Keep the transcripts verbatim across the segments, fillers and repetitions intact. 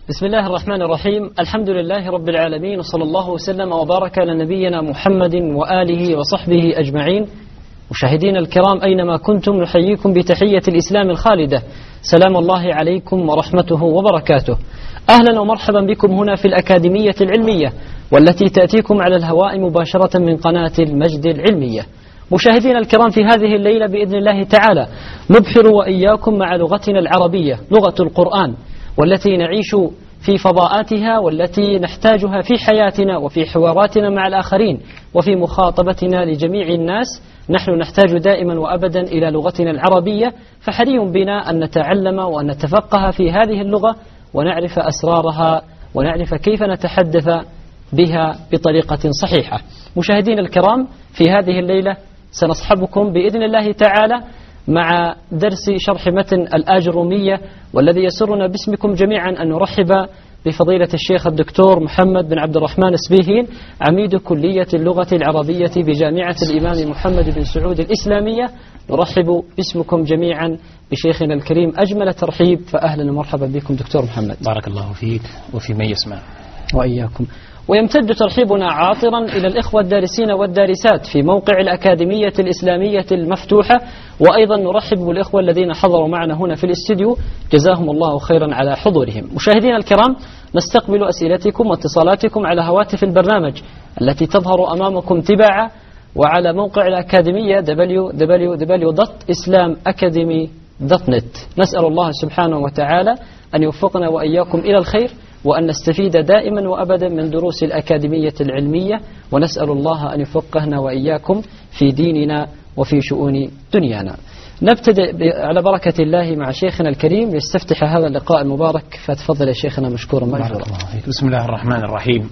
بسم الله الرحمن الرحيم. الحمد لله رب العالمين، وصلى الله وسلم وبارك على نبينا محمد وآله وصحبه أجمعين. مشاهدينا الكرام أينما كنتم، نحييكم بتحية الإسلام الخالدة، سلام الله عليكم ورحمته وبركاته. أهلا ومرحبا بكم هنا في الأكاديمية العلمية، والتي تأتيكم على الهواء مباشرة من قناة المجد العلمية. مشاهدينا الكرام، في هذه الليلة بإذن الله تعالى نبحر وإياكم مع لغتنا العربية، لغة القرآن، والتي نعيش في فضاءاتها، والتي نحتاجها في حياتنا وفي حواراتنا مع الآخرين وفي مخاطبتنا لجميع الناس. نحن نحتاج دائما وأبدا إلى لغتنا العربية، فحري بنا أن نتعلم وأن نتفقه في هذه اللغة ونعرف أسرارها ونعرف كيف نتحدث بها بطريقة صحيحة. مشاهدينا الكرام، في هذه الليلة سنصحبكم بإذن الله تعالى مع درس شرح متن الآجرومية، والذي يسرنا باسمكم جميعا أن نرحب بفضيلة الشيخ الدكتور محمد بن عبد الرحمن السبيهين، عميد كلية اللغة العربية بجامعة الإمام محمد بن سعود الإسلامية. نرحب باسمكم جميعا بشيخنا الكريم أجمل ترحيب، فأهلا ومرحبا بكم دكتور محمد. بارك الله فيك وفي من يسمع. وإياكم. ويمتد ترحيبنا عاطرا إلى الإخوة الدارسين والدارسات في موقع الأكاديمية الإسلامية المفتوحة، وأيضا نرحب بالإخوة الذين حضروا معنا هنا في الاستديو، جزاهم الله خيرا على حضورهم. مشاهدينا الكرام، نستقبل أسئلتكم واتصالاتكم على هواتف البرنامج التي تظهر أمامكم تباعا، وعلى موقع الأكاديمية دبليو دبليو دبليو دوت إسلام أكاديمي دوت نت. نسأل الله سبحانه وتعالى أن يوفقنا وإياكم إلى الخير، وأن نستفيد دائما وأبدا من دروس الأكاديمية العلمية، ونسأل الله أن يفقهنا وإياكم في ديننا وفي شؤون دنيانا. نبتدئ على بركة الله مع شيخنا الكريم ليستفتح هذا اللقاء المبارك، فتفضل يا شيخنا مشكورا مأجورا. بسم الله الرحمن الرحيم.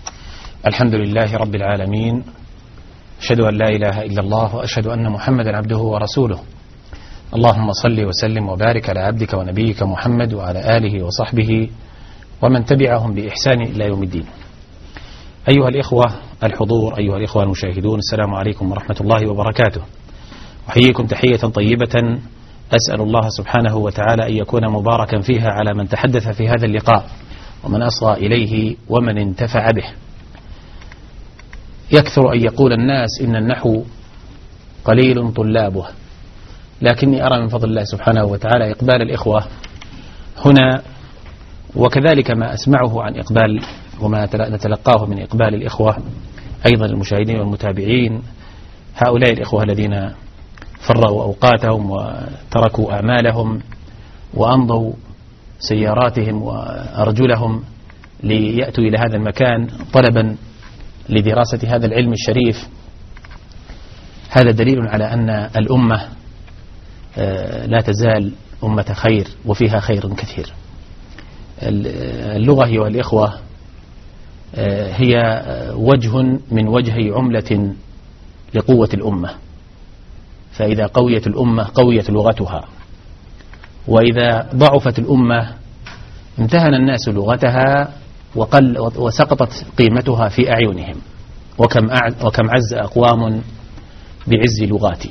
الحمد لله رب العالمين، أشهد أن لا إله إلا الله، وأشهد أن محمدا عبده ورسوله. اللهم صل وسلم وبارك على عبدك ونبيك محمد وعلى آله وصحبه ومن تبعهم بإحسان إلى يوم الدين. أيها الإخوة الحضور، أيها الإخوة المشاهدون، السلام عليكم ورحمة الله وبركاته. أحييكم تحية طيبة، أسأل الله سبحانه وتعالى أن يكون مباركا فيها على من تحدث في هذا اللقاء ومن أصغى إليه ومن انتفع به. يكثر أن يقول الناس إن النحو قليل طلابه، لكني أرى من فضل الله سبحانه وتعالى إقبال الإخوة هنا، وكذلك ما أسمعه عن إقبال وما نتلقاه من إقبال الإخوة أيضا المشاهدين والمتابعين، هؤلاء الإخوة الذين فرغوا أوقاتهم وتركوا أعمالهم وأمضوا سياراتهم وأرجلهم ليأتوا إلى هذا المكان طلبا لدراسة هذا العلم الشريف. هذا دليل على أن الأمة لا تزال أمة خير وفيها خير كثير. اللغة أيها الإخوة هي وجه من وجهي عملة لقوة الأمة، فإذا قويت الأمة قويت لغتها، وإذا ضعفت الأمة امتهن الناس لغتها وقل وسقطت قيمتها في أعينهم. وكم وكم عز أقوام بعز لغاتي.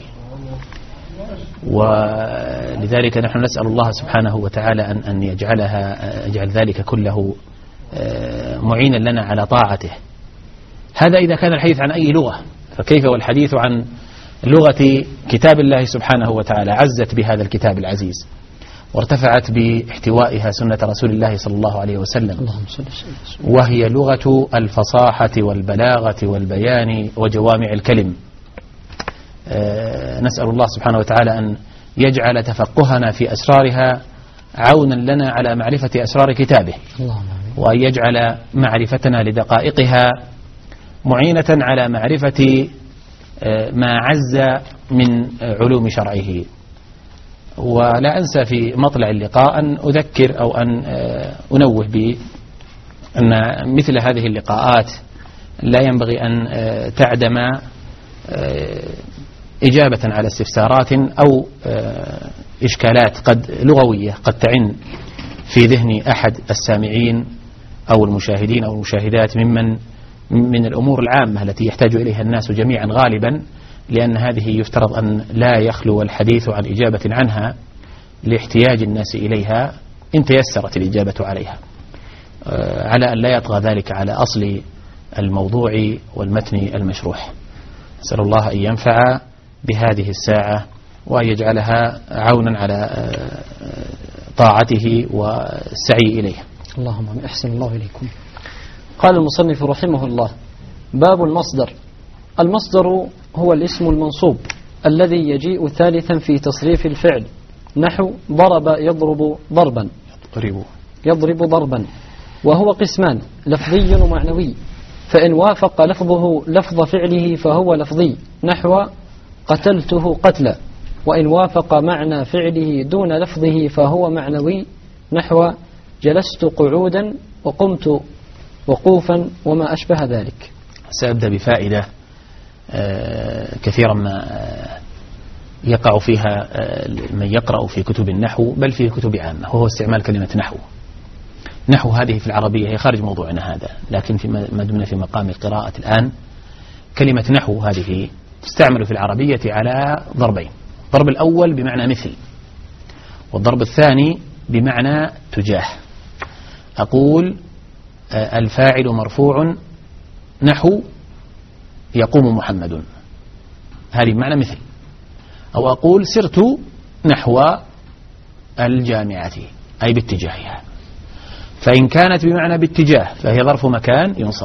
ولذلك نحن نسأل الله سبحانه وتعالى أن أن يجعلها يجعل ذلك كله معينا لنا على طاعته. هذا إذا كان الحديث عن أي لغة، فكيف والحديث عن لغة كتاب الله سبحانه وتعالى؟ عزت بهذا الكتاب العزيز وارتفعت باحتوائها سنة رسول الله صلى الله عليه وسلم، وهي لغة الفصاحة والبلاغة والبيان وجوامع الكلم. نسأل الله سبحانه وتعالى أن يجعل تفقهنا في أسرارها عونا لنا على معرفة أسرار كتابه، وأن يجعل معرفتنا لدقائقها معينة على معرفة ما عز من علوم شرعه. ولا أنسى في مطلع اللقاء أن أذكر أو أن أنوه بأن مثل هذه اللقاءات لا ينبغي أن تعدم إجابة على استفسارات أو إشكالات قد لغوية قد تعن في ذهن أحد السامعين أو المشاهدين أو المشاهدات ممن من الأمور العامة التي يحتاج إليها الناس جميعا غالبا، لأن هذه يفترض أن لا يخلو الحديث عن إجابة عنها لاحتياج الناس إليها إن تيسرت الإجابة عليها. على أن لا يطغى ذلك على أصل الموضوع والمتن المشروح. أسأل الله أن ينفع بهذه الساعة وأن يجعلها عونا على طاعته والسعي إليه. اللهم أحسن الله إليكم. قال المصنف رحمه الله: باب المصدر. المصدر هو الاسم المنصوب الذي يجيء ثالثا في تصريف الفعل، نحو ضرب يضرب ضربا، يضرب يضرب ضربا، وهو قسمان: لفظي ومعنوي. فإن وافق لفظه لفظ فعله فهو لفظي، نحو قتلته قتلا. وإن وافق معنى فعله دون لفظه فهو معنوي، نحو جلست قعودا وقمت وقوفا وما أشبه ذلك. سأبدأ بفائدة كثيرا ما يقع فيها من يقرأ في كتب النحو بل في كتب عامة، وهو استعمال كلمة نحو. نحو هذه في العربية هي خارج موضوعنا هذا، لكن في ما دمنا في مقام القراءة الآن، كلمة نحو هذه تستعمل في العربية على ضربين: الضرب الأول بمعنى مثل، والضرب الثاني بمعنى تجاه. أقول الفاعل مرفوع نحو يقوم محمد، هذه بمعنى مثل. أو أقول سرت نحو الجامعة، أي باتجاهها. فإن كانت بمعنى باتجاه فهي ظرف مكان ينصب،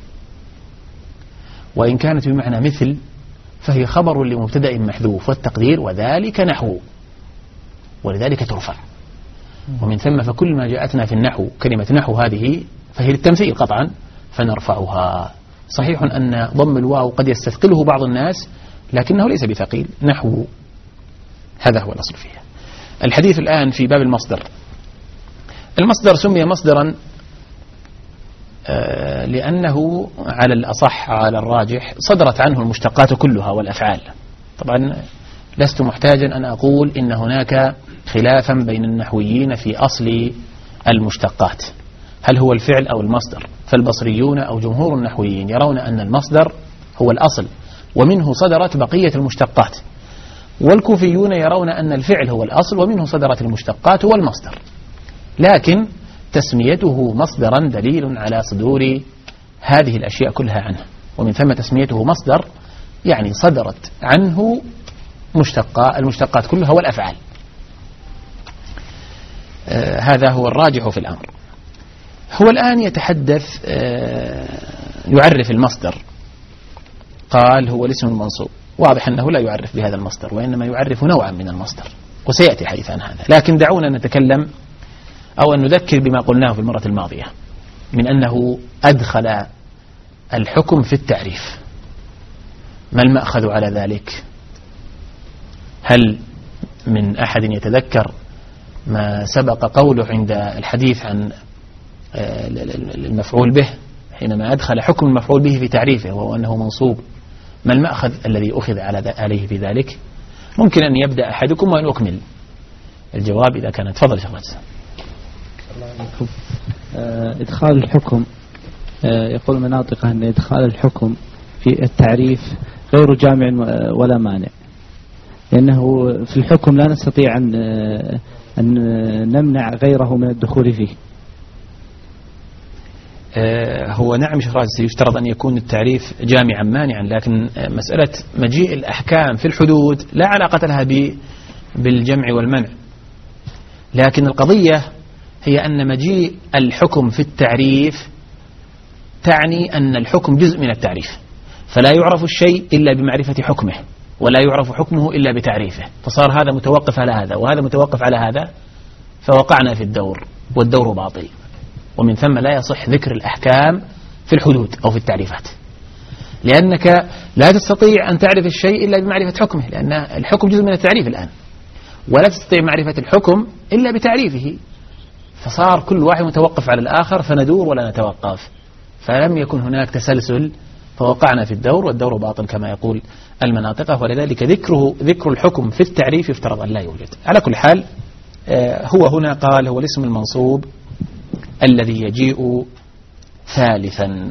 وإن كانت بمعنى مثل فهي خبر لمبتدأ محذوف، والتقدير وذلك نحو، ولذلك ترفع. ومن ثم فكل ما جاءتنا في النحو كلمة نحو هذه فهي للتمثيل قطعا، فنرفعها. صحيح أن ضم الواو قد يستثقله بعض الناس، لكنه ليس بثقيل. نحو هذا هو الأصل فيها. الحديث الآن في باب المصدر. المصدر سمي مصدرا لأنه على الأصح على الراجح صدرت عنه المشتقات كلها والأفعال. طبعا لست محتاجا أن أقول إن هناك خلافا بين النحويين في أصل المشتقات، هل هو الفعل أو المصدر؟ فالبصريون أو جمهور النحويين يرون أن المصدر هو الأصل ومنه صدرت بقية المشتقات، والكوفيون يرون أن الفعل هو الأصل ومنه صدرت المشتقات والمصدر. لكن تسميته مصدرا دليل على صدور هذه الأشياء كلها عنه، ومن ثم تسميته مصدر يعني صدرت عنه مشتقات المشتقات كلها والأفعال. آه هذا هو الراجح في الأمر. هو الآن يتحدث آه يعرف المصدر. قال هو الاسم المنصوب. واضح أنه لا يعرف بهذا المصدر، وإنما يعرف نوعا من المصدر، وسيأتي حديث عن هذا. لكن دعونا نتكلم أو أن نذكر بما قلناه في المرة الماضية من أنه أدخل الحكم في التعريف. ما المأخذ على ذلك؟ هل من أحد يتذكر ما سبق قوله عند الحديث عن المفعول به حينما أدخل حكم المفعول به في تعريفه وهو أنه منصوب؟ ما المأخذ الذي أخذ عليه في ذلك؟ ممكن أن يبدأ أحدكم وأن أكمل الجواب إذا كانت. تفضل شخص. إدخال الحكم، يقول مناطق أن إدخال الحكم في التعريف غير جامع ولا مانع، لأنه في الحكم لا نستطيع أن أن نمنع غيره من الدخول فيه. هو نعم شخص يفترض أن يكون التعريف جامعا مانعا، لكن مسألة مجيء الأحكام في الحدود لا علاقة لها بالجمع والمنع. لكن القضية هي أن مجيء الحكم في التعريف تعني أن الحكم جزء من التعريف، فلا يعرف الشيء إلا بمعرفة حكمه، ولا يعرف حكمه إلا بتعريفه. فصار هذا متوقف على هذا وهذا متوقف على هذا، فوقعنا في الدور، والدور باطل. ومن ثم لا يصح ذكر الأحكام في الحدود أو في التعريفات، لأنك لا تستطيع أن تعرف الشيء إلا بمعرفة حكمه، لأن الحكم جزء من التعريف الآن، ولا تستطيع معرفة الحكم إلا بتعريفه. فصار كل واحد متوقف على الآخر، فندور ولا نتوقف، فلم يكن هناك تسلسل، فوقعنا في الدور، والدور باطل كما يقول المناطق. ولذلك ذكره ذكر الحكم في التعريف يفترض أن لا يوجد. على كل حال هو هنا قال هو الاسم المنصوب الذي يجيء ثالثا.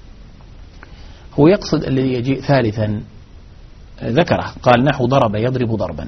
هو يقصد الذي يجيء ثالثا ذكره، قال نحو ضرب يضرب ضربا.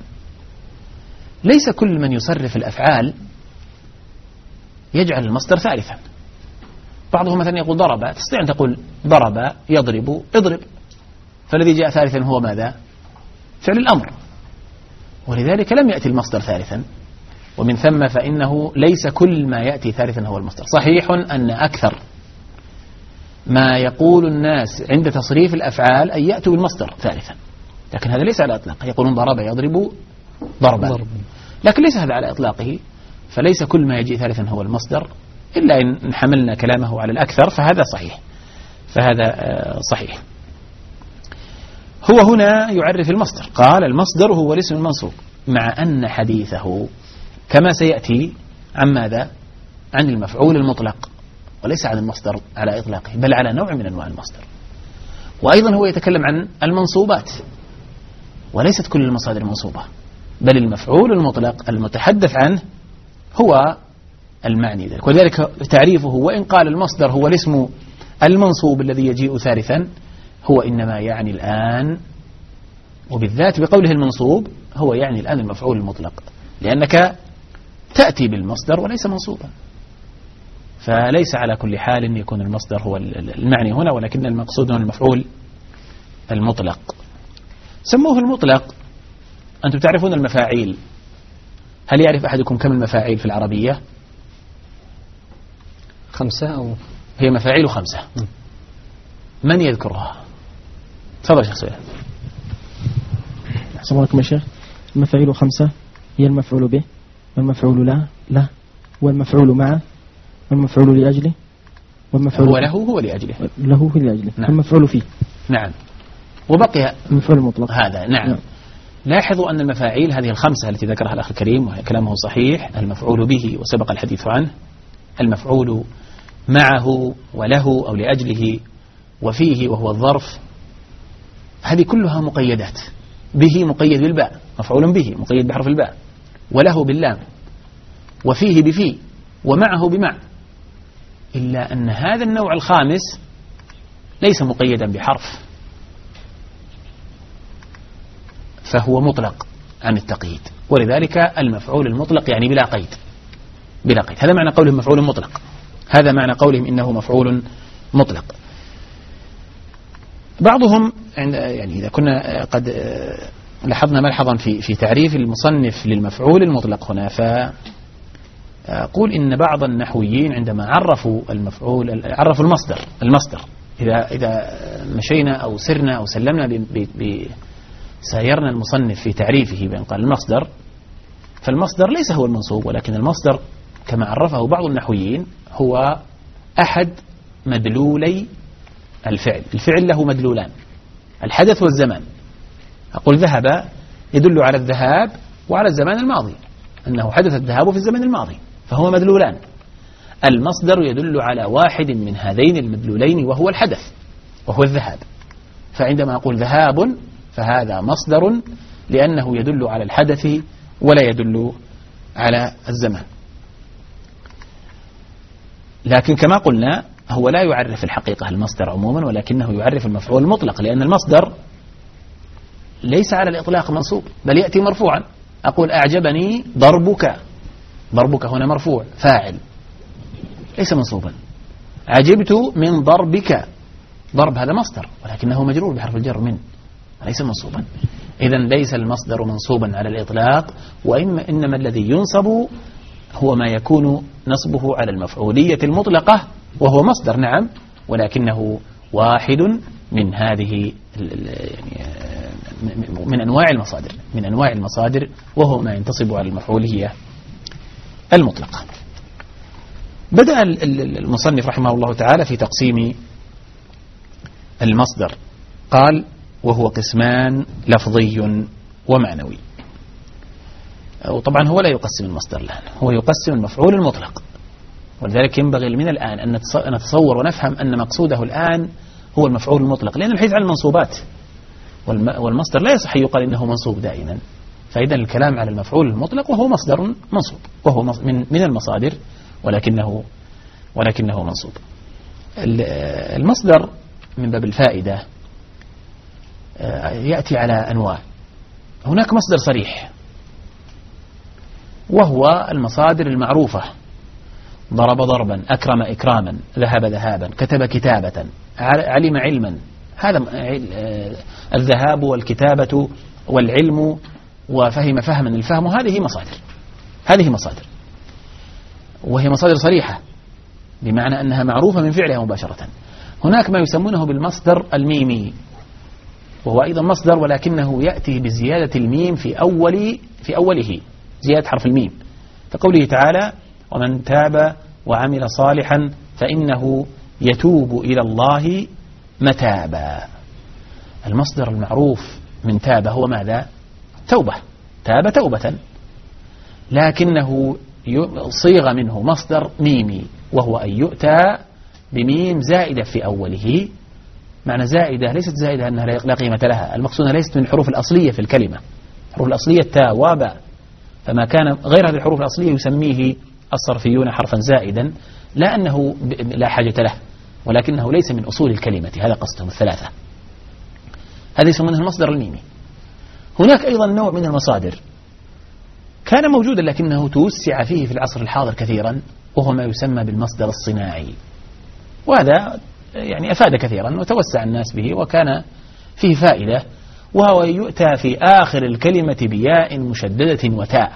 ليس كل من يصرف الأفعال يجعل المصدر ثالثا، بعضهم مثلا يقول ضرب، تستطيع أن تقول ضرب يضرب اضرب، فالذي جاء ثالثا هو ماذا؟ فعل الأمر، ولذلك لم يأتي المصدر ثالثا. ومن ثم فإنه ليس كل ما يأتي ثالثا هو المصدر. صحيح أن أكثر ما يقول الناس عند تصريف الأفعال أن يأتوا بالمصدر ثالثا، لكن هذا ليس على إطلاقه. يقولون ضرب يضرب ضربا، لكن ليس هذا على إطلاقه. فليس كل ما يجي ثالثا هو المصدر، إلا إن حملنا كلامه على الأكثر فهذا صحيح، فهذا صحيح. هو هنا يعرف المصدر، قال المصدر هو الاسم المنصوب، مع أن حديثه كما سيأتي عن ماذا؟ عن المفعول المطلق، وليس عن المصدر على إطلاقه، بل على نوع من أنواع المصدر. وأيضا هو يتكلم عن المنصوبات، وليست كل المصادر منصوبة، بل المفعول المطلق المتحدث عنه هو المعني ذلك. ولذلك تعريفه وإن قال المصدر هو الاسم المنصوب الذي يجيء ثالثا، هو إنما يعني الآن، وبالذات بقوله المنصوب، هو يعني الآن المفعول المطلق، لأنك تأتي بالمصدر وليس منصوبا. فليس على كل حال يكون المصدر هو المعني هنا، ولكن المقصود هو المفعول المطلق. سموه المطلق. أنتم تعرفون المفاعيل، هل يعرف أحدكم كم المفاعيل في العربية؟ خمسة أو هي مفاعيل خمسة. م. من يذكرها؟ تفضل شيخ سؤال. أحسن لكم يا شيخ. المفاعيل خمسة، هي المفعول به، والمفعول لا لا، والمفعول معه، والمفعول لأجله، والمفعول هو له هو لأجله له هو لأجله، نعم. والمفعول فيه. نعم. وبقي المفعول المطلق هذا. نعم. نعم. لاحظوا أن المفاعيل هذه الخمسة التي ذكرها الأخ الكريم وهي كلامه صحيح، المفعول به وسبق الحديث عنه، المفعول معه وله أو لأجله وفيه وهو الظرف، هذه كلها مقيدات. به مقيد بالباء، مفعول به مقيد بحرف الباء، وله باللام، وفيه بفي، ومعه بمع، إلا أن هذا النوع الخامس ليس مقيدا بحرف، فهو مطلق عن التقييد. ولذلك المفعول المطلق يعني بلا قيد، بلا قيد. هذا معنى قولهم مفعول مطلق، هذا معنى قولهم إنه مفعول مطلق. بعضهم يعني إذا كنا قد لاحظنا ملحظا في في تعريف المصنف للمفعول المطلق هنا، فأقول إن بعض النحويين عندما عرفوا المفعول عرفوا المصدر المصدر إذا إذا مشينا أو سرنا أو سلمنا ب سايرنا المصنف في تعريفه بأن قال المصدر، فالمصدر ليس هو المنصوب، ولكن المصدر كما عرفه بعض النحويين هو أحد مدلولي الفعل. الفعل له مدلولان، الحدث والزمان. أقول ذهب يدل على الذهاب وعلى الزمان الماضي، أنه حدث الذهاب في الزمن الماضي، فهو مدلولان. المصدر يدل على واحد من هذين المدلولين وهو الحدث وهو الذهاب. فعندما أقول ذهاب فهذا مصدر لأنه يدل على الحدث ولا يدل على الزمان. لكن كما قلنا هو لا يعرف الحقيقة المصدر عموما، ولكنه يعرف المفعول المطلق، لأن المصدر ليس على الإطلاق منصوب، بل يأتي مرفوعا. أقول أعجبني ضربك، ضربك هنا مرفوع فاعل ليس منصوبا. عجبت من ضربك، ضرب هذا مصدر ولكنه مجرور بحرف الجر من، ليس منصوبا. إذن ليس المصدر منصوبا على الإطلاق، وإنما الذي ينصب هو ما يكون نصبه على المفعولية المطلقة، وهو مصدر نعم، ولكنه واحد من هذه من أنواع المصادر من أنواع المصادر وهو ما ينتصب على المفعولية المطلقة. بدأ المصنف رحمه الله تعالى في تقسيم المصدر، قال وهو قسمان لفظي ومعنوي. وطبعا هو لا يقسم المصدر الآن، هو يقسم المفعول المطلق. ولذلك ينبغي من الآن أن نتصور ونفهم أن مقصوده الآن هو المفعول المطلق، لأن الحديث عن المنصوبات، والمصدر لا يصح يقال إنه منصوب دائما. فإذا الكلام على المفعول المطلق وهو مصدر منصوب، وهو من من المصادر ولكنه ولكنه منصوب. المصدر من باب الفائدة يأتي على أنواع. هناك مصدر صريح وهو المصادر المعروفة، ضرب ضربا، أكرم إكراما، ذهب ذهابا، كتب كتابة، علم علما. هذا الذهاب والكتابة والعلم وفهم فهما. الفهم هذه مصادر، هذه مصادر، وهي مصادر صريحة بمعنى أنها معروفة من فعلها مباشرة. هناك ما يسمونه بالمصدر الميمي، وهو أيضا مصدر ولكنه يأتي بزيادة الميم في أول في أوله، زيادة حرف الميم، كقوله تعالى: ومن تاب وعمل صالحا فإنه يتوب إلى الله متابا. المصدر المعروف من تاب هو ماذا؟ توبة، تاب توبة، لكنه صيغ منه مصدر ميمي، وهو أن يؤتى بميم زائدة في أوله. معنى زائدة ليست زائدة أنها لا قيمة لها، المقصود أنها ليست من الحروف الأصلية في الكلمة. الحروف الأصلية تاء وباء، فما كان غير هذه الحروف الأصلية يسميه الصرفيون حرفا زائدا، لا أنه لا حاجة له، ولكنه ليس من أصول الكلمة. هذا قصدهم الثلاثة، هذا يسمونه المصدر الميمي. هناك أيضا نوع من المصادر كان موجودا لكنه توسع فيه في العصر الحاضر كثيرا، وهو ما يسمى بالمصدر الصناعي، وهذا يعني أفاد كثيرا وتوسع الناس به وكان فيه فائدة، وهو يؤتى في آخر الكلمة بياء مشددة وتاء،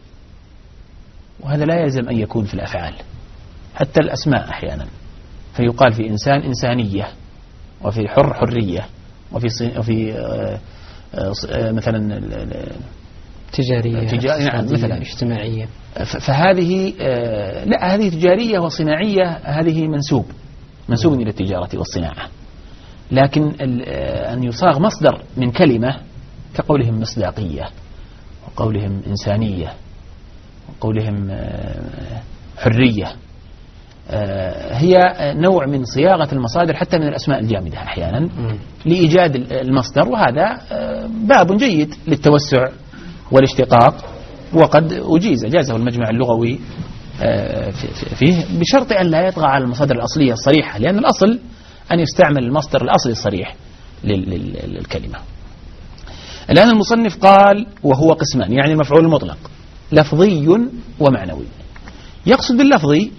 وهذا لا يلزم أن يكون في الأفعال، حتى الأسماء أحيانا، فيقال في إنسان إنسانية، وفي حر حرية، وفي وفي آآ آآ مثلا تجارية، تجارية نعم مثلا اجتماعية. فهذه لا، هذه تجارية وصناعية، هذه منسوب منسوب إلى التجارة والصناعة. لكن أن يصاغ مصدر من كلمة كقولهم مصداقية، وقولهم إنسانية، وقولهم حرية، هي نوع من صياغة المصادر حتى من الأسماء الجامدة أحيانا لإيجاد المصدر، وهذا باب جيد للتوسع والاشتقاق، وقد أجيز أجازه المجمع اللغوي فيه، بشرط أن لا يطغى على المصادر الأصلية الصريحة، لأن الأصل أن يستعمل المصدر الأصلي الصريح للكلمة. الآن المصنف قال وهو قسمان، يعني المفعول المطلق لفظي ومعنوي. يقصد باللفظي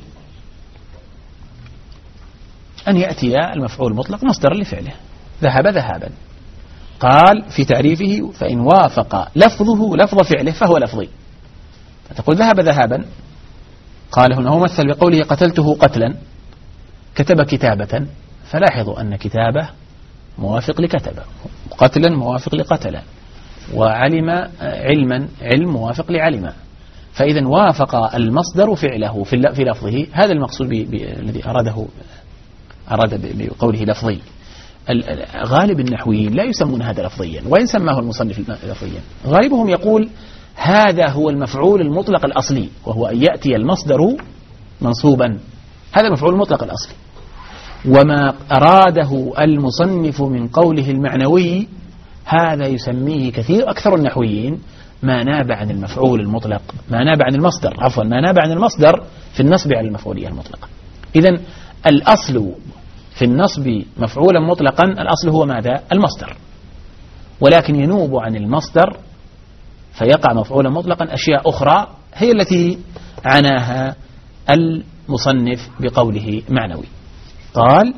أن يأتي المفعول المطلق مصدرا لفعله، ذهب ذهابا. قال في تعريفه: فإن وافق لفظه لفظ فعله فهو لفظي. فتقول ذهب ذهابا، قال هنا هو مثل بقوله: قتلته قتلا، كتب كتابة. فلاحظوا أن كتابة موافق لكتبة، قتلا موافق لقتلا، وعلم علما علم موافق لعلم. فإذا وافق المصدر فعله في لفظه، هذا المقصود الذي أراده أراد بقوله لفظي. غالب النحويين لا يسمون هذا لفظيا، وإن سماه المصنف لفظيا غالبهم يقول هذا هو المفعول المطلق الأصلي، وهو أن يأتي المصدر منصوبا، هذا المفعول المطلق الأصلي. وما أراده المصنف من قوله المعنوي هذا يسميه كثير أكثر النحويين ما ناب عن المفعول المطلق، ما ناب عن المصدر عفوا ما ناب عن المصدر في النصب على المفعولية المطلقة. إذن الأصل في النصب مفعولا مطلقا، الأصل هو ماذا؟ المصدر، ولكن ينوب عن المصدر فيقع مفعولا مطلقا أشياء أخرى هي التي عناها المصنف بقوله معنوي. قال: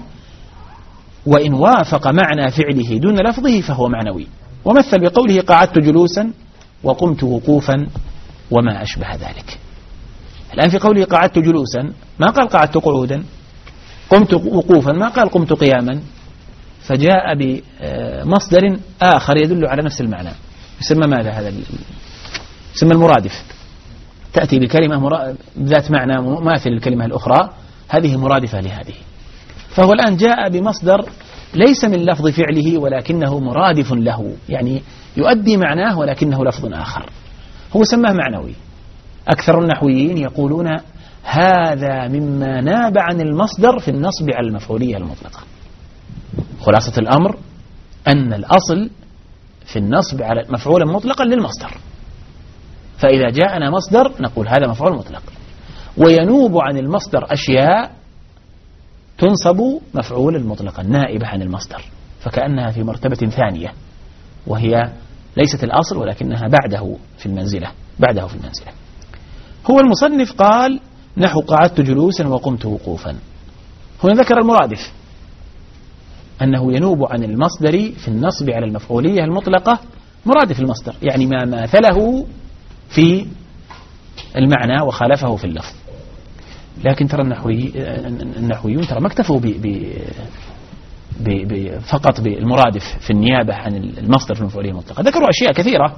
وإن وافق معنى فعله دون لفظه فهو معنوي. ومثل بقوله: قعدت جلوسا وقمت وقوفا وما أشبه ذلك. الآن في قوله قعدت جلوسا ما قال قعدت قعودا، قمت وقوفا ما قال قمت قياما، فجاء بمصدر آخر يدل على نفس المعنى، يسمى ماذا هذا؟ يسمى المرادف. تأتي بكلمة ذات معنى مماثل للكلمة الأخرى، هذه مرادفة لهذه. فهو الآن جاء بمصدر ليس من لفظ فعله ولكنه مرادف له، يعني يؤدي معناه ولكنه لفظ آخر، هو سماه معنوي. أكثر النحويين يقولون هذا مما ناب عن المصدر في النصب على المفعولية المطلقة. خلاصة الأمر أن الأصل في النصب على مفعولا مطلقا للمصدر، فإذا جاءنا مصدر نقول هذا مفعول مطلق، وينوب عن المصدر أشياء تنصب مفعولا مطلقا نائبة عن المصدر، فكأنها في مرتبة ثانية، وهي ليست الأصل ولكنها بعده في المنزلة بعده في المنزلة. هو المصنف قال: نحو قعدت جلوسا وقمت وقوفا. هنا ذكر المرادف أنه ينوب عن المصدر في النصب على المفعولية المطلقة مرادف المصدر، يعني ما ماثله في المعنى وخالفه في اللفظ. لكن ترى النحوي النحويون ترى ما اكتفوا فقط بالمرادف في النيابة عن المصدر في المفعولية المطلقة، ذكروا أشياء كثيرة.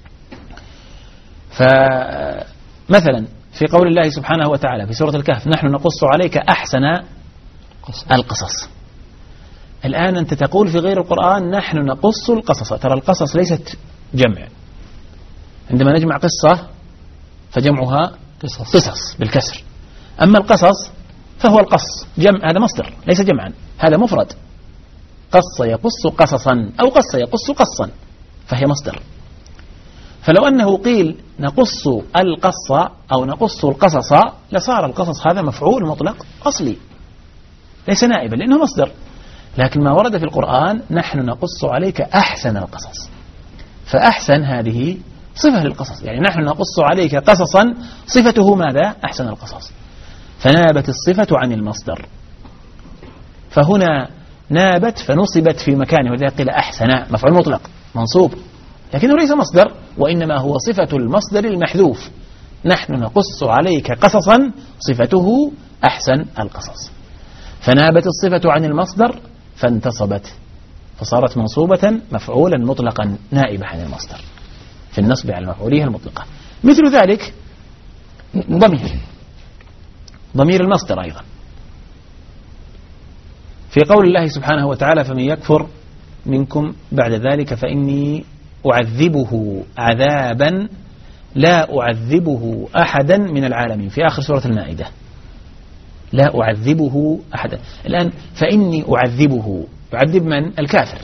فمثلا في قول الله سبحانه وتعالى في سورة الكهف نحن نقص عليك أحسن القصص. الآن أنت تقول في غير القرآن نحن نقص القصص، ترى القصص ليست جمع، عندما نجمع قصة فجمعها قصص, قصص بالكسر، أما القصص فهو القص جمع، هذا مصدر ليس جمعا، هذا مفرد، قص يقص قصصا أو قص يقص قصا فهي مصدر. فلو أنه قيل نقص القص أو نقص القصص لصار القصص هذا مفعول مطلق أصلي ليس نائبا لأنه مصدر. لكن ما ورد في القرآن نحن نقص عليك أحسن القصص، فأحسن هذه صفة للقصص، يعني نحن نقص عليك قصصا صفته ماذا؟ أحسن القصص، فنابت الصفة عن المصدر، فهنا نابت فنصبت في مكانه، وذلك قيل أحسن مفعول مطلق منصوب، لكنه ليس مصدر وإنما هو صفة المصدر المحذوف. نحن نقص عليك قصصا صفته أحسن القصص، فنابت الصفة عن المصدر فانتصبت فصارت منصوبة مفعولا مطلقا نائبة عن المصدر في النصب على المفعولية المطلقة. مثل ذلك ضمير ضمير المصدر أيضا في قول الله سبحانه وتعالى فمن يكفر منكم بعد ذلك فإني أعذبه عذابا لا أعذبه أحدا من العالمين في آخر سورة المائدة، لا أعذبه أحدا. الآن فإني أعذبه، يعذب من؟ الكافر،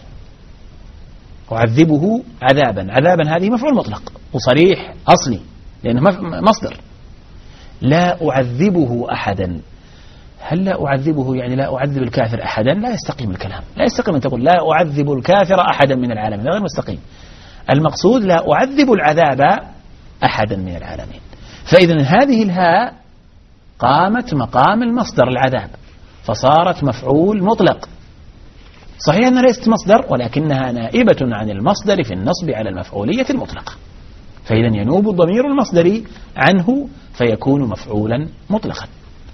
أعذبه عذابا، عذابا هذه مفعول مطلق وصريح أصلي لأنه مصدر. لا أعذبه أحدا، هل لا أعذبه يعني لا أعذب الكافر أحدا؟ لا يستقيم الكلام، لا يستقيم أن تقول لا أعذب الكافر أحدا من العالمين، غير مستقيم. المقصود لا أعذب العذاب أحدا من العالمين. فإذا هذه الهاء قامت مقام المصدر العذاب فصارت مفعول مطلق، صحيح أنها ليست مصدر ولكنها نائبة عن المصدر في النصب على المفعولية المطلقة، فإذا ينوب الضمير المصدري عنه فيكون مفعولا مطلقا.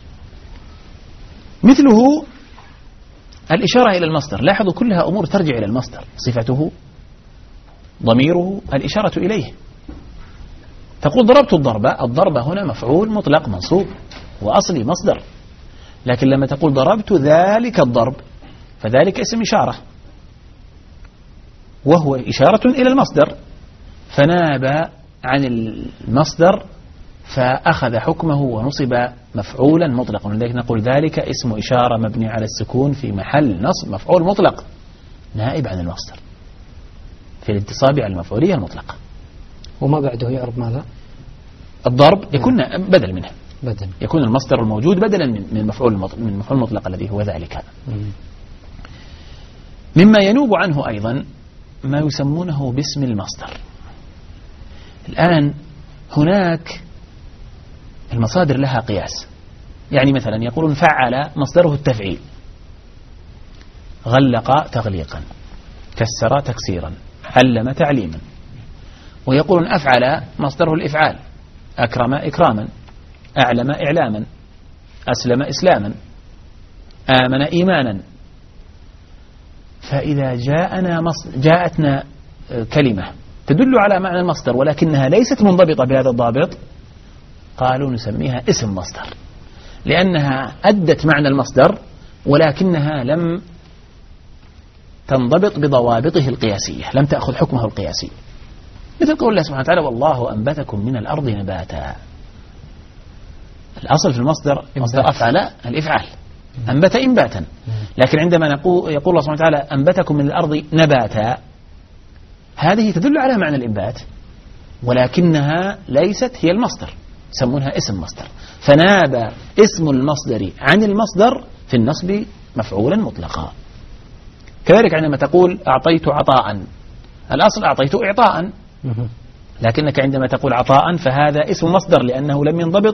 مثله الإشارة إلى المصدر، لاحظوا كلها أمور ترجع إلى المصدر، صفته ضميره الإشارة إليه. تقول ضربت الضربة، الضربة هنا مفعول مطلق منصوب وأصلي مصدر، لكن لما تقول ضربت ذلك الضرب فذلك اسم إشارة وهو إشارة إلى المصدر فناب عن المصدر فأخذ حكمه ونصب مفعولا مطلقا، ولذلك نقول ذلك اسم إشارة مبني على السكون في محل نصب مفعول مطلق نائب عن المصدر في الانتصاب على المفعولية المطلقة. وما بعده يعرب ماذا؟ الضرب يكون بدل منه، بدل يكون المصدر الموجود بدلا من المفعول من المفعول المطلق الذي هو ذلك. مما ينوب عنه أيضا ما يسمونه باسم المصدر. الآن هناك المصادر لها قياس، يعني مثلا يقولون فعل مصدره التفعيل، غلق تغليقا، كسر تكسيرا، علم تعليما. ويقولون أفعل مصدره الإفعال، أكرم إكراما، أعلم إعلاما، أسلم إسلاما، آمن إيمانا. فإذا جاءنا جاءتنا كلمة تدل على معنى المصدر ولكنها ليست منضبطة بهذا الضابط، قالوا نسميها اسم مصدر، لأنها أدت معنى المصدر ولكنها لم تنضبط بضوابطه القياسية، لم تأخذ حكمه القياسي. مثل قول الله سبحانه وتعالى والله أنبتكم من الأرض نباتا. الأصل في المصدر مصدر أفعل الإفعال، أنبت إنباتا، لكن عندما نقول يقول الله سبحانه وتعالى أنبتكم من الأرض نباتا، هذه تدل على معنى الإنبات ولكنها ليست هي المصدر، يسمونها اسم مصدر، فناب اسم المصدر عن المصدر في النصب مفعولا مطلقا. كذلك عندما تقول أعطيت عطاء، الأصل أعطيت إعطاء، لكنك عندما تقول عطاء فهذا اسم مصدر لأنه لم ينضبط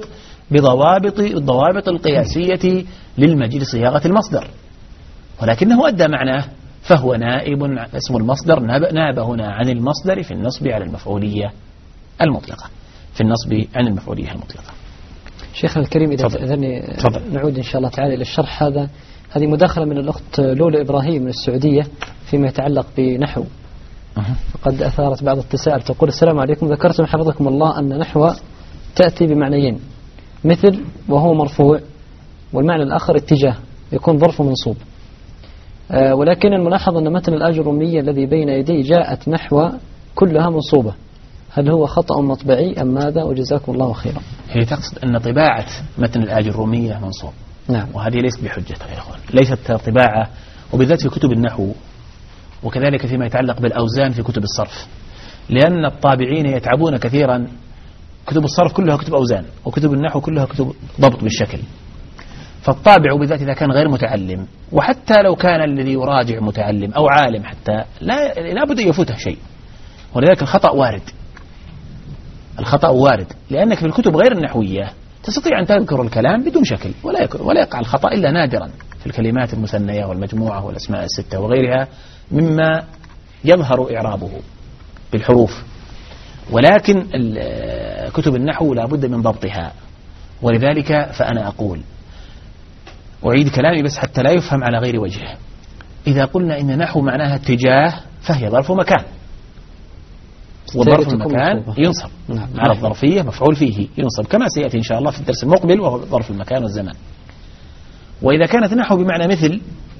بضوابط الضوابط القياسية للمجيء لصياغة المصدر، ولكنه أدى معناه، فهو نائب اسم المصدر ناب هنا عن المصدر في النصب على المفعولية المطلقة في النصب عن المفعولية المطلقة. شيخنا الكريم إذا تأذنني نعود إن شاء الله تعالى إلى الشرح هذا. هذه مداخلة من الأخت لولا إبراهيم من السعودية فيما يتعلق بنحو، فقد أثارت بعض التساؤل. تقول: السلام عليكم، ذكرتم حفظكم الله أن نحو تأتي بمعنيين، مثل وهو مرفوع، والمعنى الآخر اتجاه يكون ظرف منصوب، أه ولكن الملاحظ أن متن الآجرومية الذي بين يدي جاءت نحو كلها منصوبة، هل هو خطأ مطبعي أم ماذا؟ وجزاكم الله خيرا. هي تقصد أن طباعة متن الآجرومية منصوب. نعم. وهذه ليست بحجة يا أخوان، ليست طباعة، وبالذات في كتب النحو، وكذلك فيما يتعلق بالأوزان في كتب الصرف، لأن الطابعين يتعبون كثيرا. كتب الصرف كلها كتب أوزان، وكتب النحو كلها كتب ضبط بالشكل، فالطابع بالذات إذا كان غير متعلم، وحتى لو كان الذي يراجع متعلم أو عالم حتى لا لابد أن يفوته شيء، ولذلك الخطأ وارد. الخطأ وارد لأنك في الكتب غير النحوية تستطيع أن تذكر الكلام بدون شكل، ولا ولا يقع الخطأ إلا نادرا في الكلمات المثنية والمجموعة والأسماء الستة وغيرها مما يظهر إعرابه بالحروف، ولكن كتب النحو لا بد من ضبطها. ولذلك فأنا أقول، أعيد كلامي بس حتى لا يفهم على غير وجهه، إذا قلنا إن نحو معناها اتجاه فهي ظرف مكان، وظرف المكان ينصب على الظرفية مفعول فيه ينصب كما سيأتي إن شاء الله في الدرس المقبل، وهو ظرف المكان والزمان. وإذا كانت نحو بمعنى مثل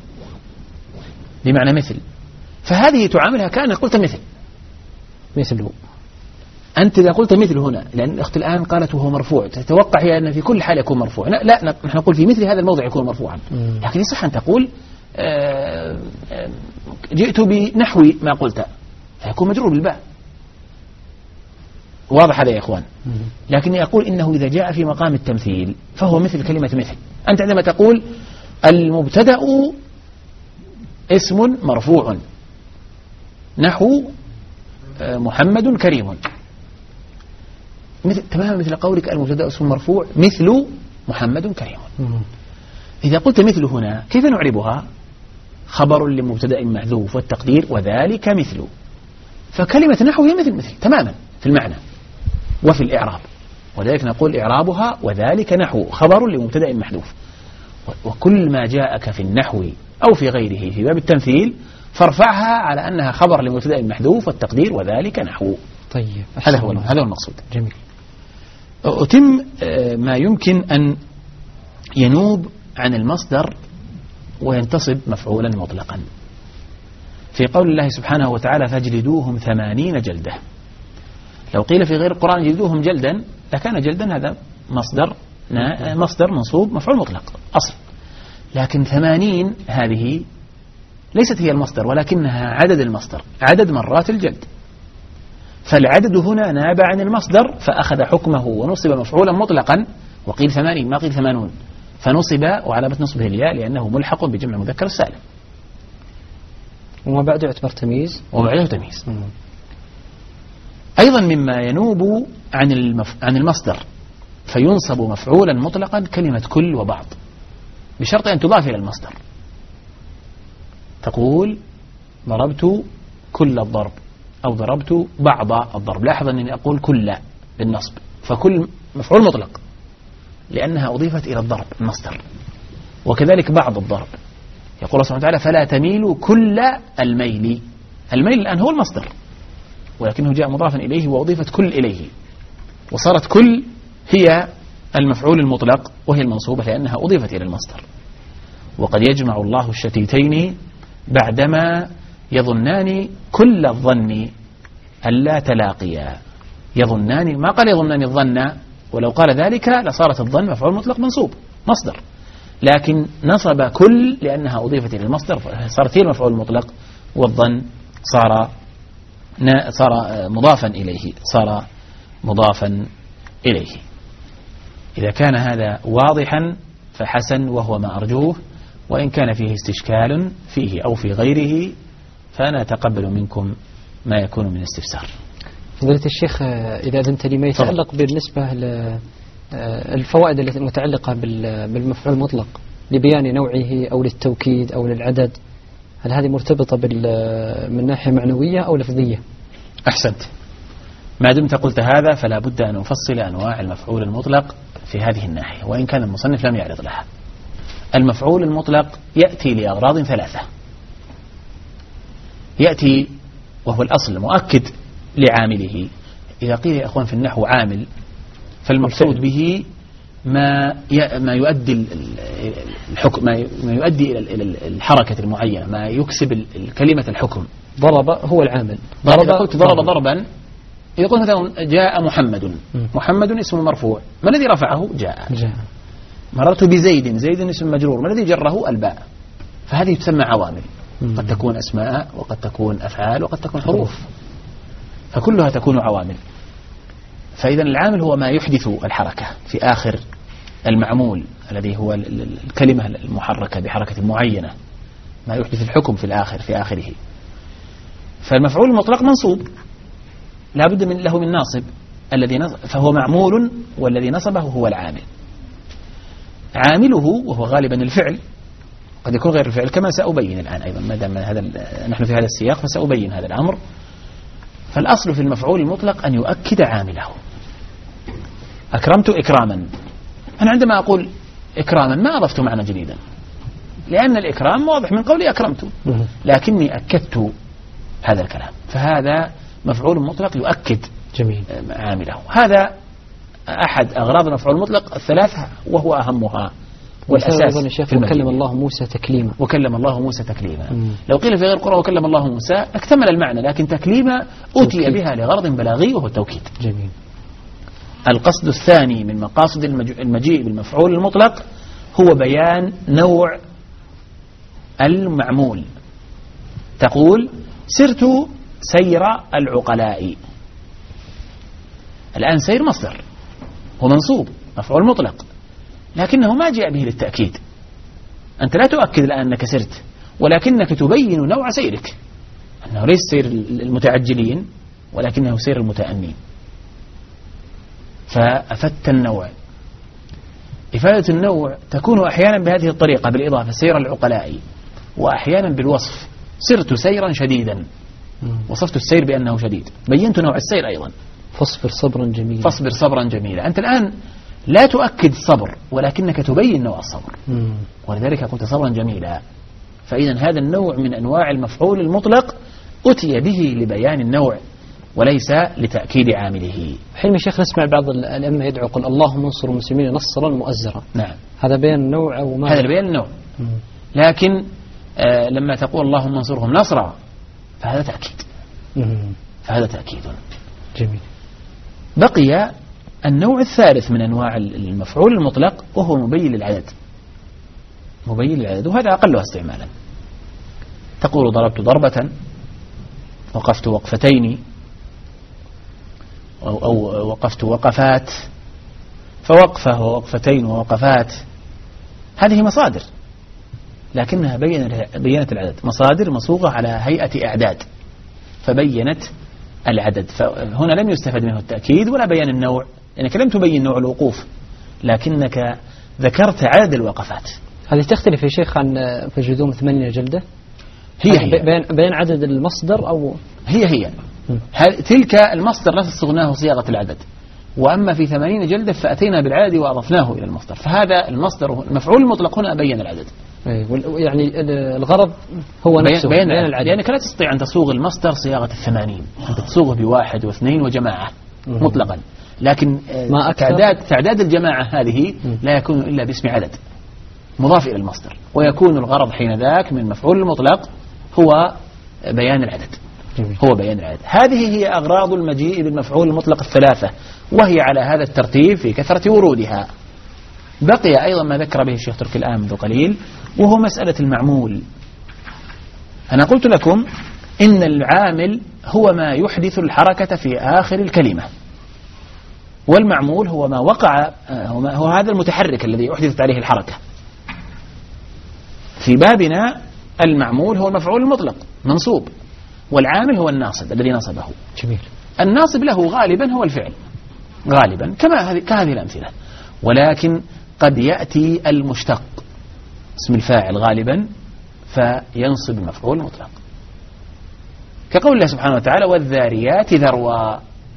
بمعنى مثل فهذه تعاملها كأنك قلت مثل مثله. أنت إذا قلت مثل هنا، لأن الأخت الآن قالت وهو مرفوع، تتوقع هي أن في كل حال يكون مرفوع. لا, لا نحن نقول في مثل هذا الموضع يكون مرفوعا، لكن يصح أن تقول آآ آآ جئت بنحو ما قلت، فيكون مجرور بالباء. واضح هذا يا إخوان؟ لكني أقول إنه إذا جاء في مقام التمثيل فهو مثل كلمة مثل. أنت عندما تقول المبتدأ اسم مرفوع نحو محمد كريم، مثل تماما مثل قولك المبتدأ اسم مرفوع مثل محمد كريم. إذا قلت مثل هنا كيف نعربها؟ خبر لمبتدأ محذوف والتقدير وذلك مثل، فكلمة نحو هي مثل مثل تماما في المعنى وفي الإعراب، ولذلك نقول إعرابها وذلك نحو خبر لمبتدأ محذوف. وكل ما جاءك في النحو أو في غيره في باب التمثيل فارفعها على أنها خبر لمبتدأ محذوف والتقدير وذلك نحو. طيب، هذا هو هذا هو المقصود. جميل. أتم ما يمكن أن ينوب عن المصدر وينتصب مفعولا مطلقا في قول الله سبحانه وتعالى فاجلدوهم ثمانين جلدة. لو قيل في غير القرآن جلدوهم جلدا لكان جلدا هذا مصدر مصدر منصوب مفعول مطلق أصل، لكن ثمانين هذه ليست هي المصدر ولكنها عدد المصدر، عدد مرات الجلد، فالعدد هنا ناب عن المصدر فأخذ حكمه ونصب مفعولا مطلقا، وقيل ثمانين ما قيل ثمانون، فنصب وعلامة نصبه الياء لأنه ملحق بجمع مذكر السالم. وما بعده يعتبر تمييز وما بعده تمييز. أيضا مما ينوب عن المف... عن المصدر فينصب مفعولا مطلقا كلمة كل وبعض بشرط أن تضاف إلى المصدر. تقول ضربت كل الضرب أو ضربت بعض الضرب. لاحظ أنني أقول كل بالنصب، فكل مفعول مطلق لأنها أضيفت إلى الضرب المصدر، وكذلك بعض الضرب. يقول الله سبحانه وتعالى فلا تميلوا كل الميل. الميل الآن هو المصدر ولكنه جاء مضافا إليه وأضيفت كل إليه، وصارت كل هي المفعول المطلق وهي المنصوبة لأنها أضيفت إلى المصدر. وقد يجمع الله الشتيتين بعدما يظنان كل الظن ألا تلاقيا. يظنان ما قال يظنان الظن، ولو قال ذلك لصارت الظن مفعول مطلق منصوب مصدر، لكن نصب كل لأنها أضيفت إلى المصدر صارت هي المفعول المطلق، والظن صار صار مضافا إليه صار مضافا إليه. إذا كان هذا واضحا فحسن وهو ما أرجوه، وإن كان فيه استشكال فيه أو في غيره فأنا أتقبل منكم ما يكون من استفسار. فضيلة الشيخ إذا أذنت لي ما يتعلق بالنسبة الفوائد التي متعلقة بالمفعول المطلق لبيان نوعه أو للتوكيد أو للعدد، هل هذه مرتبطة من ناحية معنوية أو لفظية؟ أحسنت. ما دمت قلت هذا فلا بد أن أفصل أنواع المفعول المطلق في هذه الناحية، وإن كان المصنف لم يعرض لها. المفعول المطلق يأتي لأغراض ثلاثة. يأتي وهو الأصل مؤكد لعامله. إذا قيل يا أخوان في النحو عامل فالمقصود به ما ما يؤدي الحكم، ما يؤدي إلى الحركة المعينة، ما يكسب الكلمة الحكم. ضرب هو العامل. ضرب إذا قلت ضرب ضربا، إذا قلت مثلا جاء محمد، محمد اسم مرفوع، ما الذي رفعه؟ جاء. جاء. مررت بزيد، زيد اسم مجرور، ما الذي جره؟ الباء. فهذه تسمى عوامل، قد تكون أسماء وقد تكون أفعال وقد تكون حروف، فكلها تكون عوامل. فإذا العامل هو ما يحدث الحركة في آخر المعمول الذي هو الكلمة المحركة بحركة معينة، ما يحدث الحكم في الآخر في آخره. فالمفعول المطلق منصوب لا بد من له من ناصب، الذي نصب فهو معمول، والذي نصبه هو العامل. عامله وهو غالبا الفعل، قد يكون غير الفعل كما سأبين الآن أيضا، ما دام هذا نحن في هذا السياق فسأبين هذا الأمر. فالأصل في المفعول المطلق أن يؤكد عامله. أكرمت إكراما، أنا عندما أقول إكراما ما أضفت معنى جديدا، لأن الإكرام واضح من قولي أكرمت، لكني أكدت هذا الكلام، فهذا مفعول مطلق يؤكد جميل عامله. هذا أحد أغراض المفعول المطلق الثلاثة، وهو أهمها والأساس. وكلم الله موسى تكليما. وكلم الله موسى تكليما. مم. لو قيل في غير القرآن وكلم الله موسى اكتمل المعنى، لكن تكليما أتي بها لغرض بلاغي وهو التوكيد. جميل. القصد الثاني من مقاصد المجيء بالمفعول المطلق هو بيان نوع المعمول. تقول سرت سير العقلاء. الآن سير مصدر ومنصوب مفعول مطلق، لكنه ما جاء به للتأكيد. أنت لا تؤكد الآن أنك سرت، ولكنك تبين نوع سيرك، أنه ليس سير المتعجلين ولكنه سير المتأنين. فأفدت النوع. إفادة النوع تكون أحيانا بهذه الطريقة بالإضافة، سير العقلاء، وأحيانا بالوصف، سرت سيرا شديدا، وصفت السير بأنه شديد، بينت نوع السير أيضا. فاصبر صبرا جميلا. فاصبر صبرا جميلا. أنت الآن لا تؤكد الصبر، ولكنك تبين نوع الصبر، مم. ولذلك قلت صبرا جميلا. فإذا هذا النوع من أنواع المفعول المطلق أتي به لبيان النوع وليس لتأكيد عامله. حين شيخ نسمع بعض الأئمة يدعو قل اللهم انصر المسلمين نصرا مؤزرا. نعم. هذا بيان النوع أو ما؟ هذا بيان النوع. مم. لكن آه لما تقول اللهم انصرهم نصرا فهذا تأكيد. مم. فهذا تأكيد. جميل. بقي النوع الثالث من أنواع المفعول المطلق وهو مبين للعدد. مبين للعدد، وهذا أقلها استعمالا. تقول ضربت ضربة، وقفت وقفتين، أو, أو وقفت وقفات، فوقفة ووقفتين ووقفات، هذه مصادر لكنها بينت العدد. مصادر مصوغة على هيئة أعداد فبينت العدد. فهنا لم يستفد منه التأكيد ولا بيان النوع، لأنك لم تبين نوع الوقوف لكنك ذكرت عدد الوقفات. هذه تختلف يا شيخ عن فجلدوهم ثمانين جلدة؟ هي هي بيان, بيان عدد المصدر أو هي هي تلك المصدر نفس صغناه صياغة العدد، وأما في ثمانين جلدة فأتينا بالعدد وأضفناه إلى المصدر. فهذا المصدر المفعول المطلق هنا بين العدد، يعني الغرض هو نفسه بيان, بيان العدد. لأنك لا تستطيع أن تصوغ المصدر صياغة الثمانين، أنت تصوغه بواحد واثنين وجماعة مطلقا، لكن تعداد, تعداد الجماعة هذه لا يكون إلا باسم عدد مضاف إلى المصدر، ويكون الغرض حين ذاك من مفعول المطلق هو بيان العدد. هو بيان العدد. هذه هي أغراض المجيء بالمفعول المطلق الثلاثة، وهي على هذا الترتيب في كثرة ورودها. بقي أيضا ما ذكر به الشيخ تركي الآن منذ قليل، وهو مسألة المعمول. أنا قلت لكم إن العامل هو ما يحدث الحركة في آخر الكلمة، والمعمول هو ما وقع، هو هذا المتحرك الذي أحدثت عليه الحركة. في بابنا المعمول هو المفعول المطلق منصوب، والعامل هو الناصب الذي نصبه. جميل. الناصب له غالبا هو الفعل غالبا، كما هذه كهذه الأمثلة. ولكن قد يأتي المشتق اسم الفاعل غالبا فينصب المفعول المطلق، كقول الله سبحانه وتعالى والذاريات ذروا.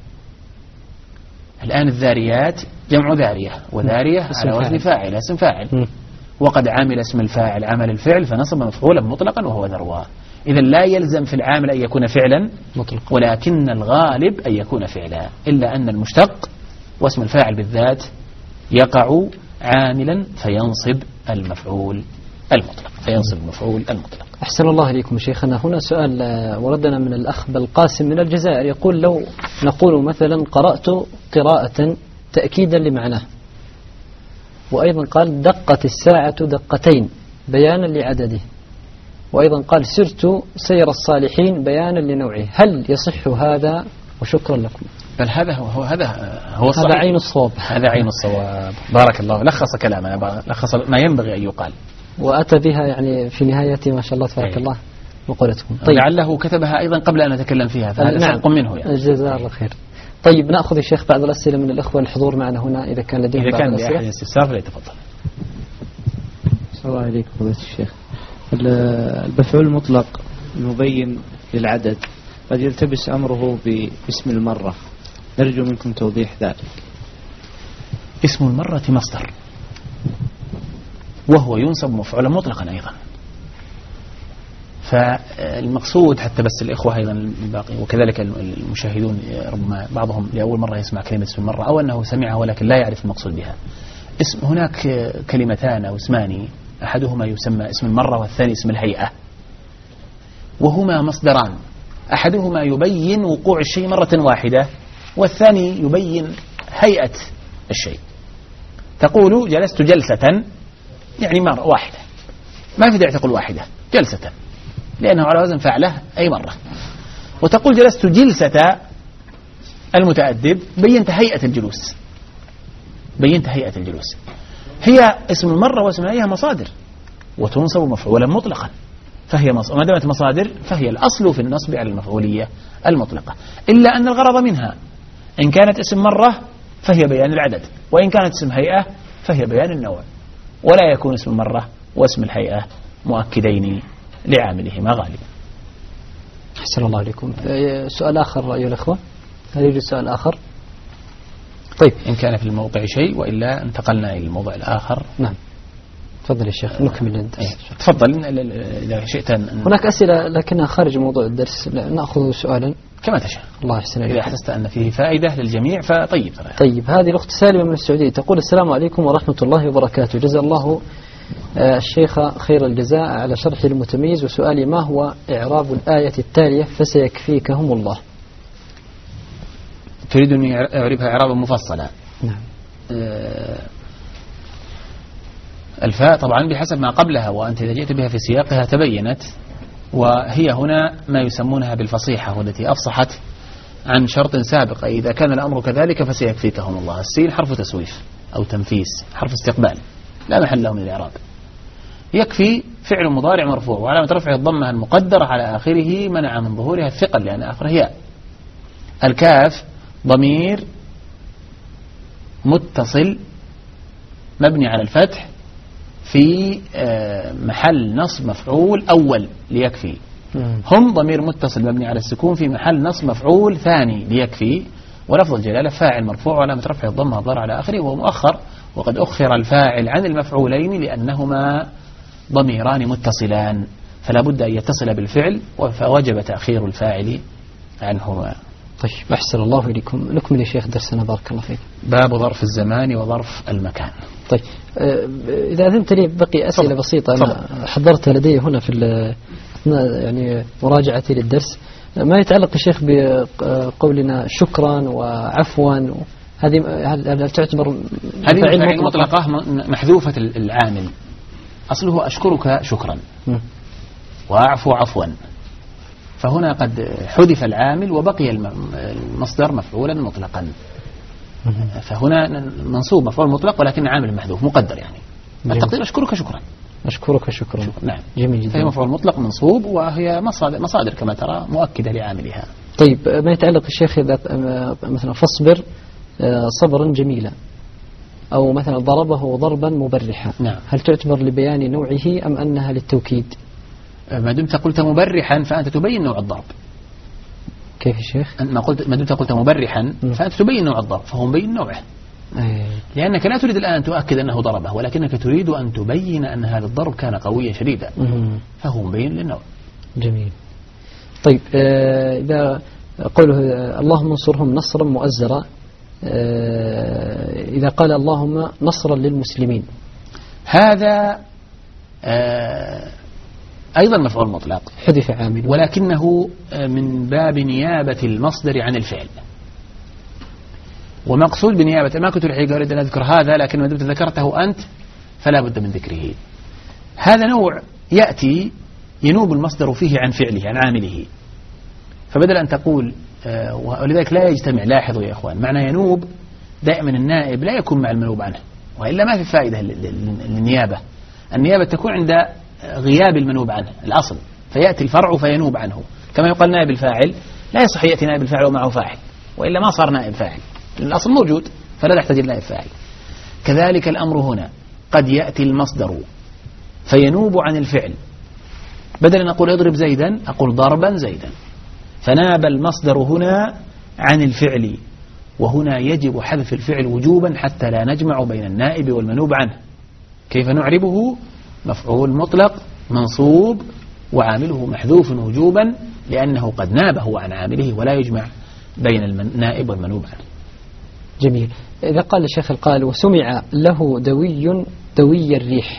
الآن الذاريات جمع ذارية، وذارية على وزن فاعل اسم فاعل، وقد عامل اسم الفاعل عمل الفعل فنصب مفعولا مطلقا وهو ذروا. إذا لا يلزم في العامل أن يكون فعلا مطلق، ولكن الغالب أن يكون فعلا، إلا أن المشتق واسم الفاعل بالذات يقع عاملا فينصب المفعول المطلق فينصب المفعول المطلق. أحسن الله إليكم شيخنا. هنا سؤال وردنا من الأخ بالقاسم من الجزائر، يقول لو نقول مثلا قرأت قراءة تأكيدا لمعناه، وأيضا قال دقت الساعة دقتين بيانا لعدده، وأيضا قال سرت سير الصالحين بيانا لنوعه، هل يصح هذا؟ وشكرا لكم. بل هذا هو هذا هو هذا عين الصواب. هذا عين الصواب. بارك الله. لخص كلامه، لخص ما ينبغي أن يقال، وأتى بها يعني في نهاية ما شاء الله تبارك الله مقولتكم. طيب لعله كتبها أيضا قبل أن نتكلم فيها، فهذا نعم. سبق منه يعني. جزاه الله خير. طيب نأخذ الشيخ بعض الأسئلة من الأخوة الحضور معنا هنا إذا كان لديهم إذا بعض كان الأسئلة. لأحد استفسار فليتفضل. السلام عليكم فضيلة الشيخ. المفعول المطلق المبين للعدد قد يلتبس أمره باسم المرة، نرجو منكم توضيح ذلك. اسم المرة مصدر، وهو ينصب مفعولا مطلقا أيضا، فالمقصود حتى بس الإخوة أيضا الباقي وكذلك المشاهدون ربما بعضهم لأول مرة يسمع كلمة اسم المرة، أو أنه سمعها ولكن لا يعرف المقصود بها. اسم هناك كلمتان أو اسمان، أحدهما يسمى اسم المرة والثاني اسم الهيئة، وهما مصدران، أحدهما يبين وقوع الشيء مرة واحدة، والثاني يبين هيئة الشيء. تقول جلست جلسة يعني مرة واحدة، ما في داعي تقول واحدة، جلسة لأنه على وزن فعله أي مرة. وتقول جلست جلسة المتأدب، بينت هيئة الجلوس، بينت هيئة الجلوس. هي اسم المرة واسم الهيئة مصادر وتنصب مفعولا مطلقا، فهي ما دامت مصادر فهي الأصل في النصب على المفعولية المطلقة، إلا أن الغرض منها إن كانت اسم مرة فهي بيان العدد، وإن كانت اسم هيئة فهي بيان النوع، ولا يكون اسم المرة واسم الهيئة مؤكدين لعاملهما غالبا. أحسن الله عليكم. سؤال آخر أيها الأخوة، هل يوجد سؤال آخر؟ طيب إن كان في الموضع شيء، وإلا انتقلنا إلى الموضع الآخر. نعم تفضل يا شيخ نكمل الدرس. إيه. تفضل إذا شئت. هناك أسئلة لكنها خارج موضوع الدرس، نأخذ سؤالا كما تشاء. الله يحسن إليك. إذا حسست أن فيه فائدة للجميع فطيب. طيب هذه الأخت سالمة من السعودية تقول السلام عليكم ورحمة الله وبركاته، جزا الله الشيخ خير الجزاء على شرح المتميز، وسؤالي ما هو إعراب الآية التالية فسيكفيكهم الله؟ تريد أن أعربها إعرابا مفصلا؟ نعم. آه الفاء طبعا بحسب ما قبلها، وأنت إذا جئت بها في سياقها تبينت، وهي هنا ما يسمونها بالفصيحة، والتي أفصحت عن شرط سابق، إذا كان الأمر كذلك فسيكفيكهم الله. السين حرف تسويف أو تنفيس، حرف استقبال لا محل له من الإعراب. يكفي فعل مضارع مرفوع وعلامة رفعه الضمة المقدرة على آخره منع من ظهورها الثقل لأن آخره ياء. الكاف ضمير متصل مبني على الفتح في محل نصب مفعول أول ليكفي. هم ضمير متصل مبني على السكون في محل نصب مفعول ثاني ليكفي. ولفظ الجلالة فاعل مرفوع وعلامة رفعه الضمة الظاهرة على آخره وهو مؤخر، وقد أخر الفاعل عن المفعولين لأنهما ضميران متصلان، فلا بد أن يتصل بالفعل، فوجب تأخير الفاعل عنهما. طيب أحسن الله إليكم. نكمل يا شيخ درسنا بارك الله فيك. باب ظرف الزمان وظرف المكان. طيب إذا أذنت لي بقي أسئلة فضل. بسيطة أنا فضل. حضرتها لدي هنا في يعني مراجعتي للدرس، ما يتعلق الشيخ بقولنا شكرا وعفوا، هذه هل تعتبر هذه فعل مطلقة محذوفة العامل، أصله أشكرك شكرا وأعفو عفوا، فهنا قد حذف العامل وبقي المصدر مفعولا مطلقا، فهنا منصوب مفعول مطلق ولكن عامل محذوف مقدر، يعني التقدير أشكرك شكرا. أشكرك شكرا. شكرا. نعم جميل جدا. فهي مفعول مطلق منصوب، وهي مصادر, مصادر كما ترى مؤكدة لعاملها. طيب ما يتعلق الشيخ إذا مثلا فاصبر صبرا جميلا، أو مثلا ضربه ضربا مبرحا، نعم. هل تعتبر لبيان نوعه أم أنها للتوكيد؟ ما دمت قلت مبرحا فأنت تبين نوع الضرب. كيف الشيخ؟ ما قلت ما دمت قلت مبرحا فأنت تبين نوع الضرب، فهو مبين نوعه. أيه. لأنك لا تريد الآن أن تؤكد أنه ضربه، ولكنك تريد أن تبين أن هذا الضرب كان قويا شديدا، مم. فهو مبين للنوع. جميل. طيب آه إذا قوله اللهم انصرهم نصرا مؤزرا، آه إذا قال اللهم نصرا للمسلمين، هذا آه أيضا مفعول مطلق حذف عامل، ولكنه من باب نيابة المصدر عن الفعل. ومقصود بنيابة، ما كنت الحقيقة أريد أن أذكر هذا، لكن ما دمت ذكرته أنت فلا بد من ذكره. هذا نوع يأتي ينوب المصدر فيه عن فعله عن عامله، فبدل أن تقول آه ولذلك لا يجتمع. لاحظوا يا إخوان، معنى ينوب دائما النائب لا يكون مع المنوب عنه، وإلا ما في فائدة للنيابة. النيابة تكون عند غياب المنوب عنه الأصل، فيأتي الفرع فينوب عنه، كما يقال نائب الفاعل لا يصح يأتي نائب الفاعل ومعه فاعل، وإلا ما صار نائب فاعل، الأصل موجود فلا تحتاج نائب فاعل. كذلك الأمر هنا، قد يأتي المصدر فينوب عن الفعل، بدل أن أقول اضرب زيدا أقول ضربا زيدا، فناب المصدر هنا عن الفعل، وهنا يجب حذف الفعل وجوبا حتى لا نجمع بين النائب والمنوب عنه. كيف نعربه؟ مفعول مطلق منصوب وعامله محذوف وجوبا، لأنه قد نابه عن عامله ولا يجمع بين النائب والمنوب عنه. جميل. إذا قال الشيخ القائل وسمع له دوي دوي الريح،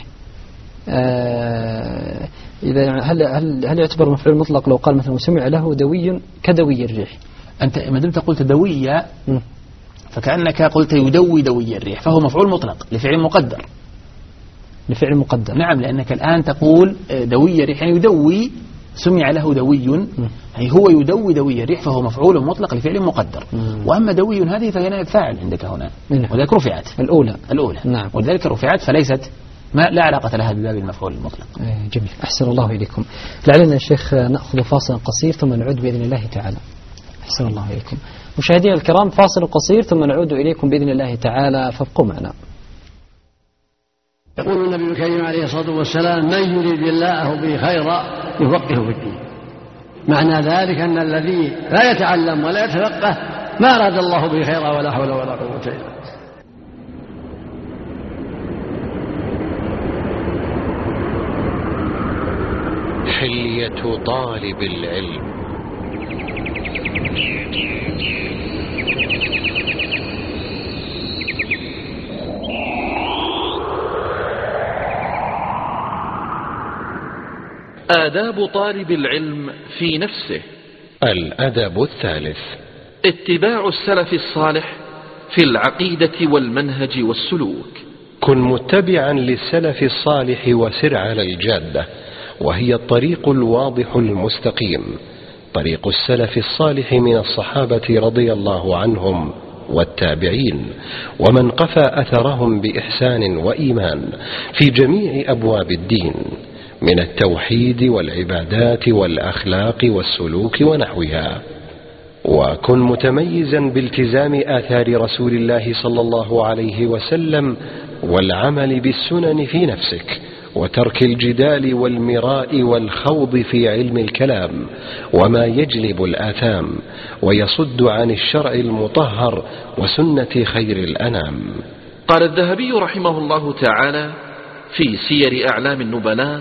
آه إذا هل هل هل يعتبر مفعول مطلق لو قال مثلا وسمع له دوي كدوي الريح؟ أنت ما دمت قلت دوية فكأنك قلت يدوي دوي الريح، فهو مفعول مطلق لفعل مقدر. لفعل مقدر. نعم، لأنك الآن تقول دوي الريح يعني يدوي، سمع له دوي يعني هو يدوي دوي الريح، فهو مفعول مطلق لفعل مقدر. مم. وأما دوي هذه فهي نائب فاعل عندك هنا، وذلك رفعت الأولى الأولى نعم. ولذلك رفعت فليست ما لا علاقة لها بباب المفعول المطلق. جميل. أحسن الله إليكم. لعلنا يا شيخ نأخذ فاصلا قصير ثم نعود بإذن الله تعالى. أحسن الله إليكم. مشاهدينا الكرام، فاصل قصير ثم نعود إليكم بإذن الله تعالى، فابقوا معنا. يقول النبي الكريم عليه الصلاة والسلام من يريد الله به خيرا يفقهه في الدين. معنى ذلك أن الذي لا يتعلم ولا يتفقه ما أراد الله به خيرا ولا حول ولا قوة إلا بالله. حلية طالب العلم. آداب طالب العلم في نفسه. الأدب الثالث اتباع السلف الصالح في العقيدة والمنهج والسلوك. كن متبعا للسلف الصالح وسر على الجادة، وهي الطريق الواضح المستقيم، طريق السلف الصالح من الصحابة رضي الله عنهم والتابعين ومن قفى أثرهم بإحسان وإيمان في جميع أبواب الدين من التوحيد والعبادات والأخلاق والسلوك ونحوها. وكن متميزا بالتزام آثار رسول الله صلى الله عليه وسلم والعمل بالسنن في نفسك، وترك الجدال والمراء والخوض في علم الكلام وما يجلب الآثام ويصد عن الشرع المطهر وسنة خير الأنام. قال الذهبي رحمه الله تعالى في سير أعلام النبلاء: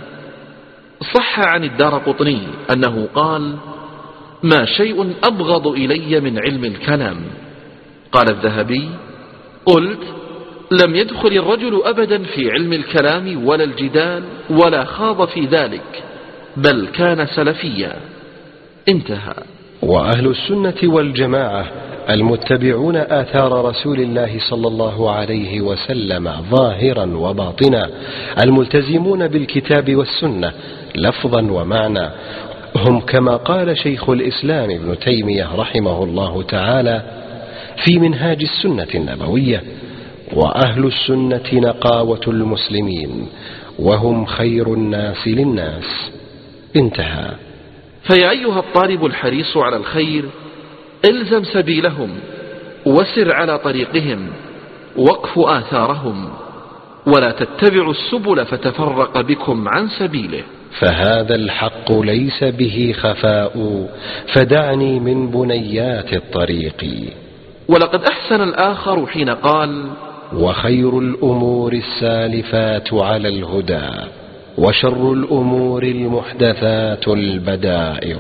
صح عن الدارقطني أنه قال: ما شيء أبغض إلي من علم الكلام. قال الذهبي: قلت: لم يدخل الرجل أبدا في علم الكلام ولا الجدال ولا خاض في ذلك، بل كان سلفيا. انتهى. وأهل السنة والجماعة المتبعون آثار رسول الله صلى الله عليه وسلم ظاهرا وباطنا، الملتزمون بالكتاب والسنة لفظا ومعنى، هم كما قال شيخ الإسلام ابن تيمية رحمه الله تعالى في منهاج السنة النبوية: وأهل السنة نقاوة المسلمين وهم خير الناس للناس. انتهى. فيا أيها الطالب الحريص على الخير، الزم سبيلهم وسر على طريقهم، وقف آثارهم، ولا تتبعوا السبل فتفرق بكم عن سبيله. فهذا الحق ليس به خفاء، فدعني من بنيات الطريق. ولقد أحسن الآخر حين قال: وخير الأمور السالفات على الهدى، وشر الأمور المحدثات البدائع.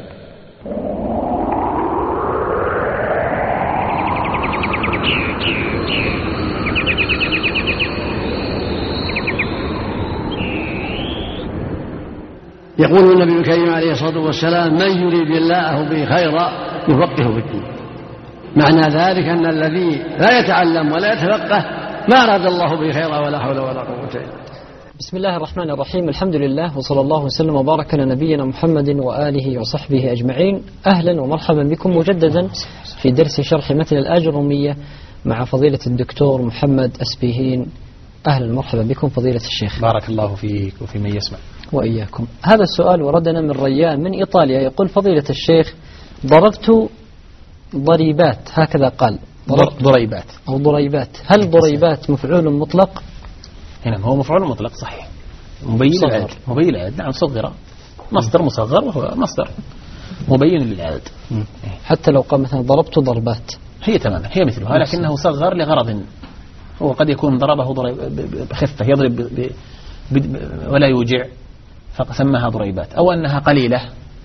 يقول النبي الكريم عليه الصلاة والسلام: من يريد الله به خيرا يفقهه في الدين. معنى ذلك أن الذي لا يتعلم ولا يتفقه ما أراد الله به خيرا ولا حول ولا قوة إلا بالله. بسم الله الرحمن الرحيم، الحمد لله وصلى الله وسلم وبارك على نبينا محمد وآله وصحبه أجمعين. أهلا ومرحبا بكم مجددا في درس شرح متن الآجرومية مع فضيلة الدكتور محمد أسبيهين. أهلا ومرحبا بكم فضيلة الشيخ. بارك الله فيك وفي من يسمع. وإياكم. هذا السؤال وردنا من ريان من إيطاليا، يقول: فضيلة الشيخ، ضربت ضريبات، هكذا قال، ضريبات أو ضريبات. هل ضريبات مفعول مطلق؟ هنا هو مفعول مطلق صحيح، مبين العدد، مبين العدد، نعم، صغر، مصدر مصغر وهو مصدر مبين للعدد. حتى لو قال مثلا ضربت ضربات هي تماما هي مثلها، لكنه صغر لغرض، هو قد يكون ضربه ضرب بخفة، يضرب ب ب ولا يوجع فسماها ضريبات، أو أنها قليلة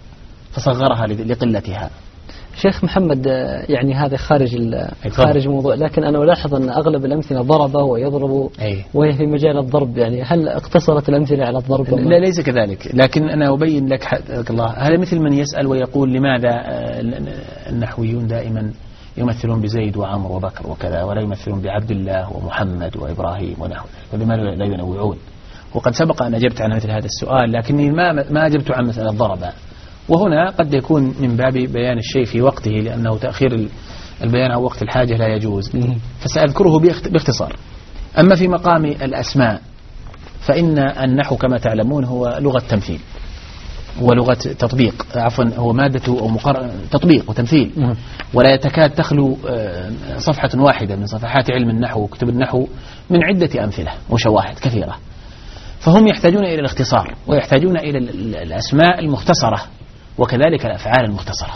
فصغرها لقلتها. شيخ محمد، يعني هذا خارج خارج الموضوع، لكن أنا ألاحظ أن أغلب الأمثلة ضرب ويضرب، أي. وهي في مجال الضرب، يعني هل اقتصرت الأمثلة على الضرب؟ لا، ليس كذلك، لكن أنا أبين لك حق الله. هذا مثل من يسأل ويقول: لماذا النحويون دائما يمثلون بزيد وعمر وبكر وكذا، ولا يمثلون بعبد الله ومحمد وإبراهيم ونحو، فلماذا لا ينوعون؟ وقد سبق أن أجبت عن مثل هذا السؤال، لكني ما ما أجبت عن مسألة ضرب. وهنا قد يكون من باب بيان الشيء في وقته، لأنه تأخير البيان عن وقت الحاجة لا يجوز، فسأذكره باختصار. أما في مقام الأسماء فإن النحو كما تعلمون هو لغة تمثيل ولغة تطبيق، عفوا هو مادة أو مقر... تطبيق وتمثيل، ولا يتكاد تخلو صفحة واحدة من صفحات علم النحو وكتب النحو من عدة أمثلة وشواهد كثيرة. فهم يحتاجون إلى الاختصار، ويحتاجون إلى الأسماء المختصرة، وكذلك الأفعال المختصرة.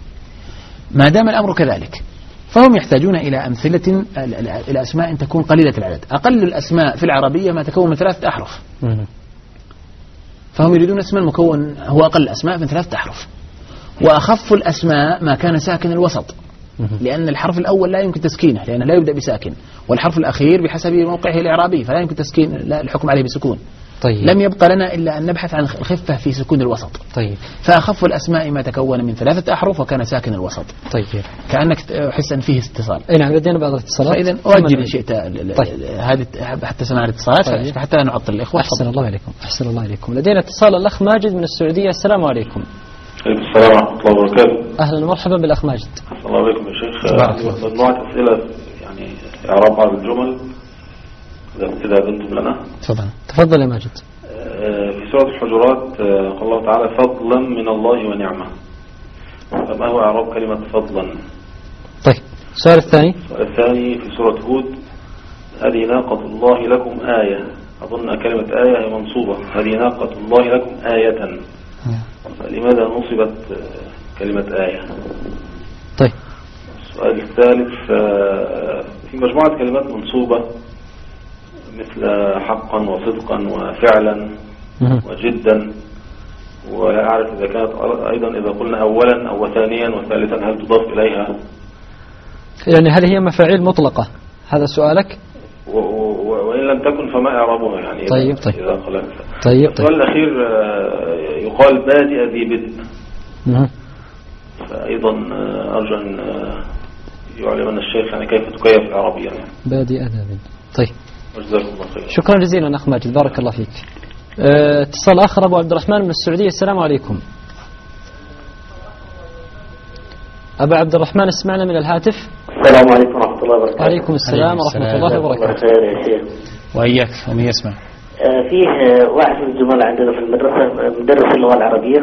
ما دام الأمر كذلك فهم يحتاجون إلى أمثلة، إلى أسماء تكون قليلة العدد. أقل الأسماء في العربية ما تكون من ثلاثة أحرف، فهم يريدون اسما مكون هو أقل الأسماء من ثلاثة أحرف. وأخف الأسماء ما كان ساكن الوسط، لأن الحرف الأول لا يمكن تسكينه لأنه لا يبدأ بساكن، والحرف الأخير بحسب موقعه الإعرابي فلا يمكن تسكين، لا الحكم عليه بسكون. طيب. لم يبقى لنا إلا أن نبحث عن الخفة في سكون الوسط. طيب. فأخف الأسماء ما تكون من ثلاثة أحرف وكان ساكن الوسط. طيب. كأنك تحس أن فيه اتصال. أي نعم، لدينا بعض الاتصالات، فإذا أرجل إن شئت طيب. هذه حتى سماع الاتصالات، طيب. حتى لا نعطل الإخوة. أحسن الله عليكم. أحسن الله عليكم. لدينا اتصال الأخ ماجد من السعودية. السلام عليكم. السلام ورحمة الله وبركاته. أهلا ومرحبا بالأخ ماجد. السلام عليكم يا شيخ. مجموعة أسئلة يعني إعراب بعض الجمل إذا أذنتم لنا. تفضل. تفضل يا ماجد. في سورة الحجرات قال الله تعالى: فضلا من الله ونعمة. فما هو إعراب كلمة فضلا؟ طيب، السؤال الثاني. السؤال الثاني في سورة هود: هذه ناقة الله لكم آية. أظن كلمة آية هي منصوبة، هذه ناقة الله لكم آية. لماذا نصبت كلمة آية؟ طيب. السؤال الثالث: في مجموعة كلمات منصوبة مثل حقا وصدقا وفعلا وجدا، ولا أعرف إذا كانت أيضا إذا قلنا أولا أو ثانيا وثالثا هل تضاف إليها؟ يعني هل هي مفاعيل مطلقة؟ هذا سؤالك؟ وإن لم تكن فما إعرابها يعني؟ طيب طيب إذا قلت. طيب. السؤال الأخير: يقال بادئ ذي بدء، فأيضا أرجو أن يعلمنا الشيخ يعني كيف تكيف إعرابيا يعني. بادئ ذي بدء. طيب، جزاكم الله خير. شكرا جزيلا أخ ماجد، بارك الله فيك. اه اتصال آخر، أبو عبد الرحمن من السعودية. السلام عليكم. أبا عبد الرحمن، اسمعنا من الهاتف. السلام عليكم ورحمة الله وبركاته. وعليكم السلام ورحمة الله وبركاته. خير يا شيخ. وإياك ومن يسمع. آه فيه واحد من الزملاء عندنا في المدرسة مدرس اللغة العربية،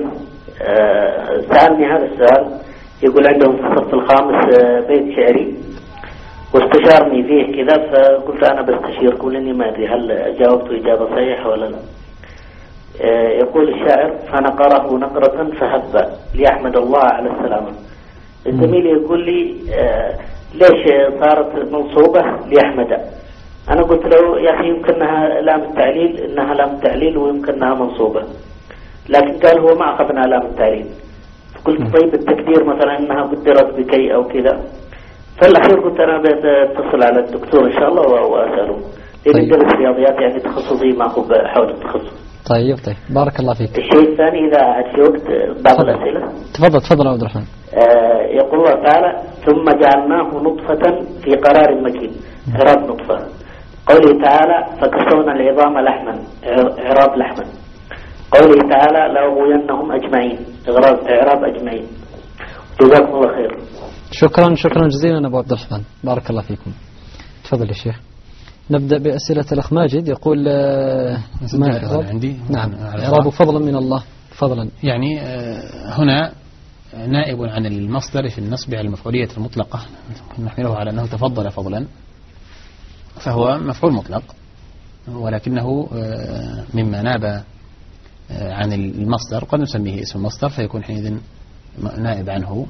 آه سألني هذا السؤال، يقول عندهم في الصف الخامس آه بيت شعري، واستشارني فيه كذا، فقلت أنا بستشيركم لأني ما أدري هل جاوبت إجابة صحيحة ولا لا. يقول الشاعر: فنقره نقرة فهب ليحمد الله على السلامة. الزميل يقول لي ليش صارت منصوبة ليحمد؟ أنا قلت له يا أخي يمكنها لام التعليل، إنها لام التعليل ويمكنها منصوبة، لكن قال هو ما أخذنا لام التعليل. قلت طيب التقدير مثلا إنها قدرت بكي أو كذا. فالأخير قلت أنا بتصل على الدكتور إن شاء الله وأسأله، لأني درس رياضيات يعني تخصصي ما هو حول التخصص. طيب طيب بارك الله فيك. الشيء الثاني إذا عاد في وقت بعض الأسئلة. تفضل تفضل عبد الرحمن. آه يقول الله تعالى: ثم جعلناه نطفة في قرار مكين. إعراب نطفة. قوله تعالى: فكسونا العظام لحما. إعراب لحما. قوله تعالى: لأغوينهم أجمعين. إعراب أجمعين. جزاكم الله خير. شكرا شكرا جزيلا أبو عبد الرحمن، بارك الله فيكم. تفضل يا شيخ. نبدأ بأسئلة الأخ ماجد. يقول ما عندي. نعم. إعراب فضلا من الله. فضلا يعني هنا نائب عن المصدر في النصب على المفعولية المطلقة، نحمله على أنه تفضل فضلا، فهو مفعول مطلق، ولكنه مما ناب عن المصدر قد نسميه اسم المصدر فيكون حينئذ نائب عنه،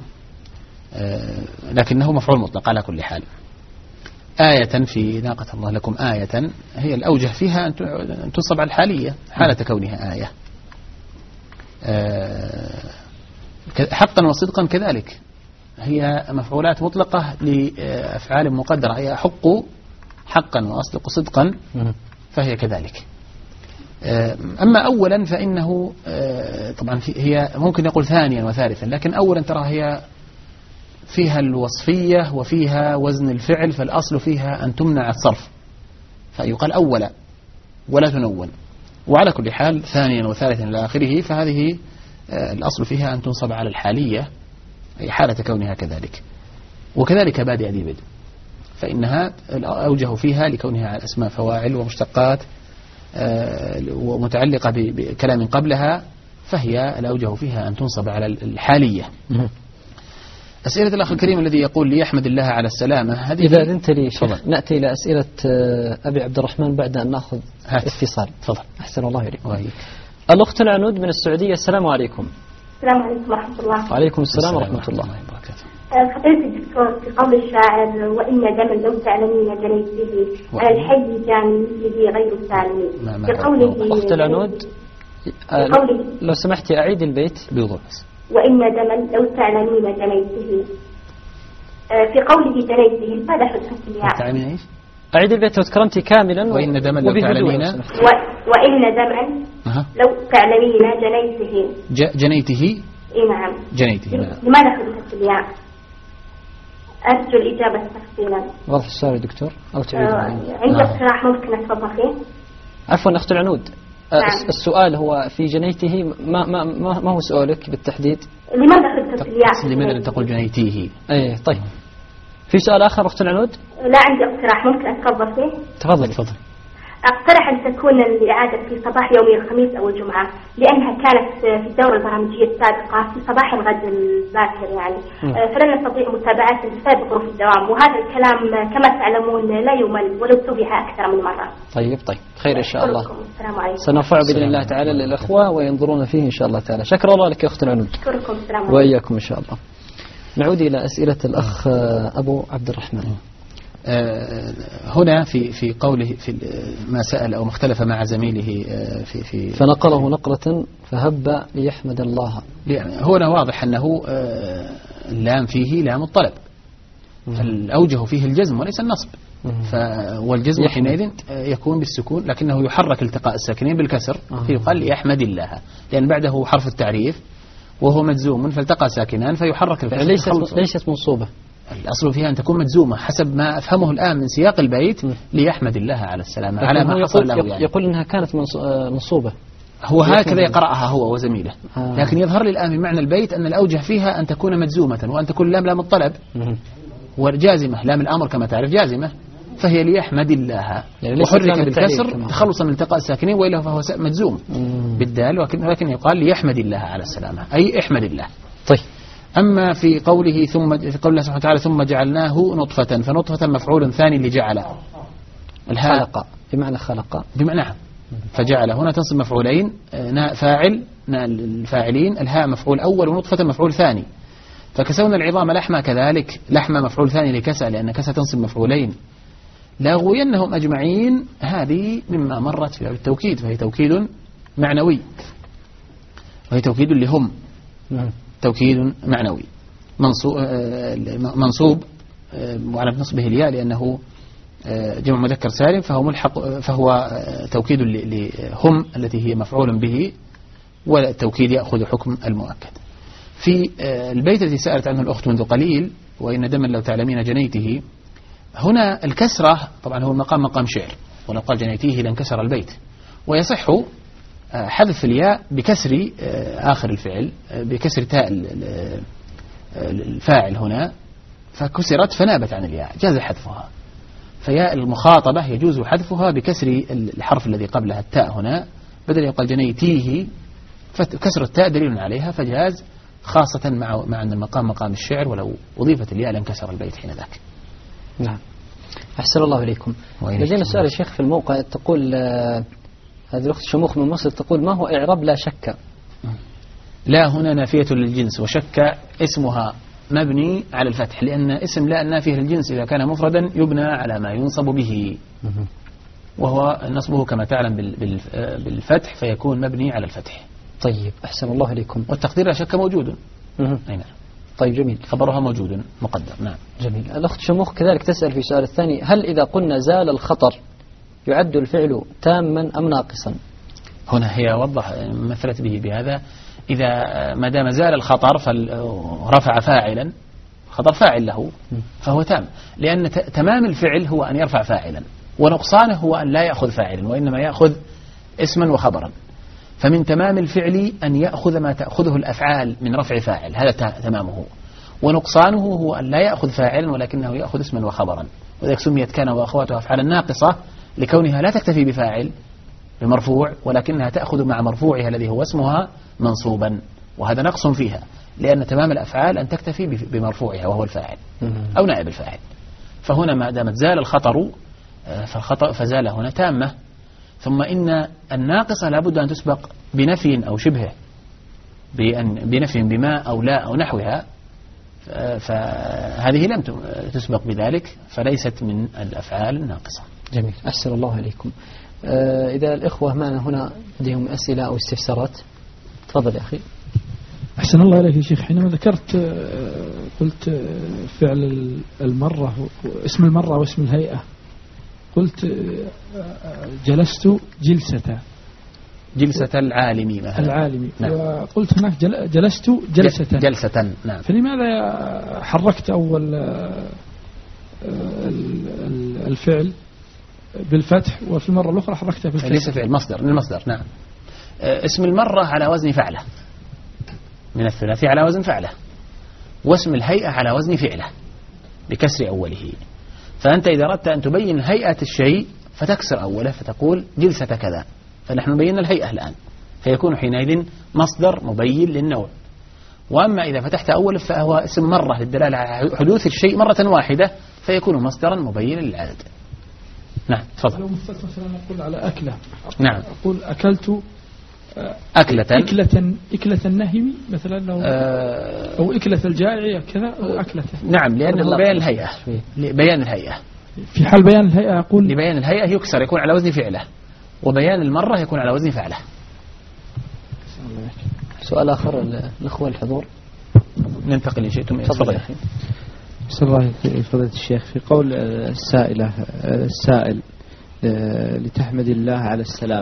لكنه مفعول مطلق على كل حال. آية في ناقة الله لكم آية هي الأوجه فيها أن تنصب على الحالية حالة كونها آية. حقا وصدقا كذلك هي مفعولات مطلقة لأفعال مقدرة، هي حق حقا وأصدق صدقا فهي كذلك. أما أولا فإنه طبعا هي ممكن يقول ثانيا وثالثا، لكن أولا ترى هي فيها الوصفية وفيها وزن الفعل، فالأصل فيها أن تمنع الصرف فيقال أولا ولا تنون. وعلى كل حال ثانيا وثالثا إلى آخره فهذه الأصل فيها أن تنصب على الحالية أي حالة كونها كذلك. وكذلك بادئ ذي بدء فإنها أوجه فيها لكونها على أسماء فواعل ومشتقات ومتعلقة بكلام قبلها، فهي الأوجه فيها أن تنصب على الحالية. أسئلة الأخ الكريم الذي يقول ليحمد الله على السلامة، هذه إذا أذنت لي شيخ نأتي إلى أسئلة أبي عبد الرحمن بعد أن نأخذ اتصال. تفضل. أحسن الله إليكم. الأخت العنود من السعودية. السلام عليكم. السلام عليكم ورحمة الله. وعليكم السلام ورحمة الله وبركاته. فضيلة الدكتور، في قول الشاعر: وإن دما لو تعلمين جنيت به على الحي جاني مثله غير السالمين. في قوله أخت العنود لو سمحتي أعيد البيت بوضوح. وإن دما لو تعلمين جنيته. في قوله جنيته ماذا حدثت الياء؟ أعيد البيت لو تكرمتي كاملا. وإن دما لو تعلمين وإن دما لو تعلمين جنيته. جنيته. إيه نعم. جنيته. لماذا حدثت الياء؟ أرجو الإجابة تفصيلا. واضح السؤال يا دكتور أو تعيد؟ عندي اقتراح ممكن أتفضل فيه؟ عفوا أخت العنود. نعم. السؤال هو في جنيته، ما ما ما, ما هو سؤالك بالتحديد؟ لماذا حدثت الياء؟ لماذا لم تقل جنيته؟ ايه طيب. في سؤال آخر أخت العنود؟ لا عندي اقتراح ممكن أتفضل فيه؟ تفضل تفضل. أقترح أن تكون الإعادة في صباح يوم الخميس أو الجمعة، لأنها كانت في الدورة البرامجية السابقة في صباح الغد الباكر يعني، فلن نستطيع متابعة بسبب ظروف الدوام، وهذا الكلام كما تعلمون لا يمل ولو تبع أكثر من مرة. طيب طيب خير إن شاء الله. السلام عليكم. سنرفع بإذن الله تعالى للأخوة وينظرون فيه إن شاء الله تعالى. شكرا الله لك يا أخت العنود. شكركم. السلام عليكم. وإياكم إن شاء الله. نعود إلى أسئلة الأخ أبو عبد الرحمن. هنا في في قوله في ما سأل أو مختلف مع زميله في في فنقله نقلة فهب ليحمد الله. هنا واضح أنه اللام فيه لام الطلب، فالأوجه فيه الجزم وليس النصب، والجزم حينئذ يكون بالسكون، لكنه يحرك التقاء الساكنين بالكسر فيقال ليحمد الله، لأن بعده حرف التعريف وهو مجزوم فالتقى ساكنان فيحرك الكسر. ليست ليست منصوبة. الأصل فيها أن تكون مجزومة حسب ما أفهمه الآن من سياق البيت ليحمد الله على السلامة على ما حصل له يعني. يقول إنها كانت منصوبة. هو هكذا يقرأها هو وزميله، آه. لكن يظهر لي الآن من معنى البيت أن الأوجه فيها أن تكون مجزومة وأن تكون لام لام الطلب وجازمة، لام الأمر كما تعرف جازمة، فهي ليحمد الله يعني وحرك بالكسر تخلصا من التقاء الساكنين، وإلا فهو مجزوم بالدال، ولكن يقال ليحمد الله على السلامة أي احمد الله. طيب أما في قوله ثم في قول الله سبحانه وتعالى ثم جعلناه نطفة، فنطفة مفعول ثاني لجعل. خلق بمعنى خلق بمعنى نعم. فجعل هنا تنصب مفعولين، فاعل الفاعلين، الهاء مفعول أول ونطفة مفعول ثاني. فكسونا العظام لحمة كذلك، لحمة مفعول ثاني لكسى، لأن كسى تنصب مفعولين. لاغوينهم أجمعين هذه مما مرت في التوكيد، فهي توكيد معنوي، وهي توكيد لهم، توكيد معنوي منصوب, منصوب وعلى نصبه الياء لأنه جمع مذكر سالم، فهو ملحق، فهو توكيد لهم التي هي مفعول به، والتوكيد يأخذ حكم المؤكد. في البيت الذي سألت عنه الأخت منذ قليل، وإن دما لو تعلمين جنيته، هنا الكسرة طبعا هو المقام مقام شعر، ولو قال جنيته لانكسر البيت، ويصح حذف الياء بكسر آخر الفعل، بكسر تاء الفاعل هنا، فكسرت فنابت عن الياء، جاز حذفها. فياء المخاطبة يجوز حذفها بكسر الحرف الذي قبلها التاء هنا، بدل يقال جنيتيه، فكسر التاء دليل عليها، فجاز، خاصة مع مع أن المقام مقام الشعر، ولو أضيفت الياء لانكسر البيت حين ذاك. نعم. أحسن الله إليكم. لدينا سؤال يا شيخ في الموقع، تقول آه هذه الأخت شموخ من مصر، تقول ما هو إعراب لا شك؟ لا هنا نافية للجنس، وشك اسمها مبني على الفتح، لأن اسم لا النافية للجنس إذا كان مفردا يبنى على ما ينصب به، وهو نصبه كما تعلم بالفتح، فيكون مبني على الفتح. طيب أحسن الله إليكم. والتقدير لا شك موجود. أي نعم. طيب جميل. خبرها موجود مقدر. نعم. جميل. الأخت شموخ كذلك تسأل في سؤال الثاني، هل إذا قلنا زال الخطر يعد الفعل تاما أم ناقصا؟ هنا هي وضح مثلت به بهذا، إذا ما دام زال الخطر فرفع فاعلا، خطر فاعل له، فهو تام، لأن تمام الفعل هو أن يرفع فاعلا، ونقصانه هو أن لا يأخذ فاعلا، وإنما يأخذ اسما وخبرا. فمن تمام الفعل أن يأخذ ما تأخذه الأفعال من رفع فاعل، هذا تمامه، ونقصانه هو أن لا يأخذ فاعلا ولكنه يأخذ اسما وخبرا. وذلك سميت كان وأخواتها أفعالا ناقصة، لكونها لا تكتفي بفاعل بمرفوع، ولكنها تأخذ مع مرفوعها الذي هو اسمها منصوبا، وهذا نقص فيها، لأن تمام الأفعال أن تكتفي بمرفوعها وهو الفاعل أو نائب الفاعل. فهنا ما دامت زال الخطر فالخطأ فزال هنا تامة. ثم إن الناقصة لابد أن تسبق بنفي أو شبهه، بنفي بما أو لا أو نحوها، فهذه لم تسبق بذلك، فليست من الأفعال الناقصة. جميل. أحسن الله إليكم. آه إذا الإخوة معنا هنا لديهم أسئلة أو استفسارات، تفضل يا أخي. أحسن الله إليك يا شيخ، حينما ذكرت قلت فعل المرة، اسم المرة واسم الهيئة، قلت جلست جلسة جلسة العالمي مثلا، العالمي، نعم. وقلت هناك جلست جلسة جلسة نعم. فلماذا حركت أول الفعل بالفتح وفي المرة الأخرى حركتها بالفتح؟ ليس فعل، مصدر من المصدر. نعم. اسم المرة على وزن فعله، من الثلاثي على وزن فعله، واسم الهيئة على وزن فعله بكسر أوله. فأنت إذا أردت أن تبين هيئة الشيء فتكسر أوله فتقول جلسة كذا، فنحن نبين الهيئة الآن، فيكون حينئذ مصدر مبين للنوع. وأما إذا فتحت أوله فهو اسم مرة للدلالة على حدوث الشيء مرة واحدة، فيكون مصدرا مبينا للعدد. نعم تفضل. لو مثلت مثلا أقول على أكلة، نعم، أقول أكلت أكلة إكلة إكلة النهم مثلا، لو أه أو إكلة الجائع كذا، أو أكلة. نعم، لأنه بيان الهيئة، بيان الهيئة. في حال بيان الهيئة أقول لبيان الهيئة يكسر، يكون على وزن فعله، وبيان المرة يكون على وزن فعله. سؤال آخر الأخوة الحضور، ننتقل إن شئتم. تفضل يا أخي. بسم الله فضيلة الشيخ، في قول السائلة السائل لتحمد الله على السلام،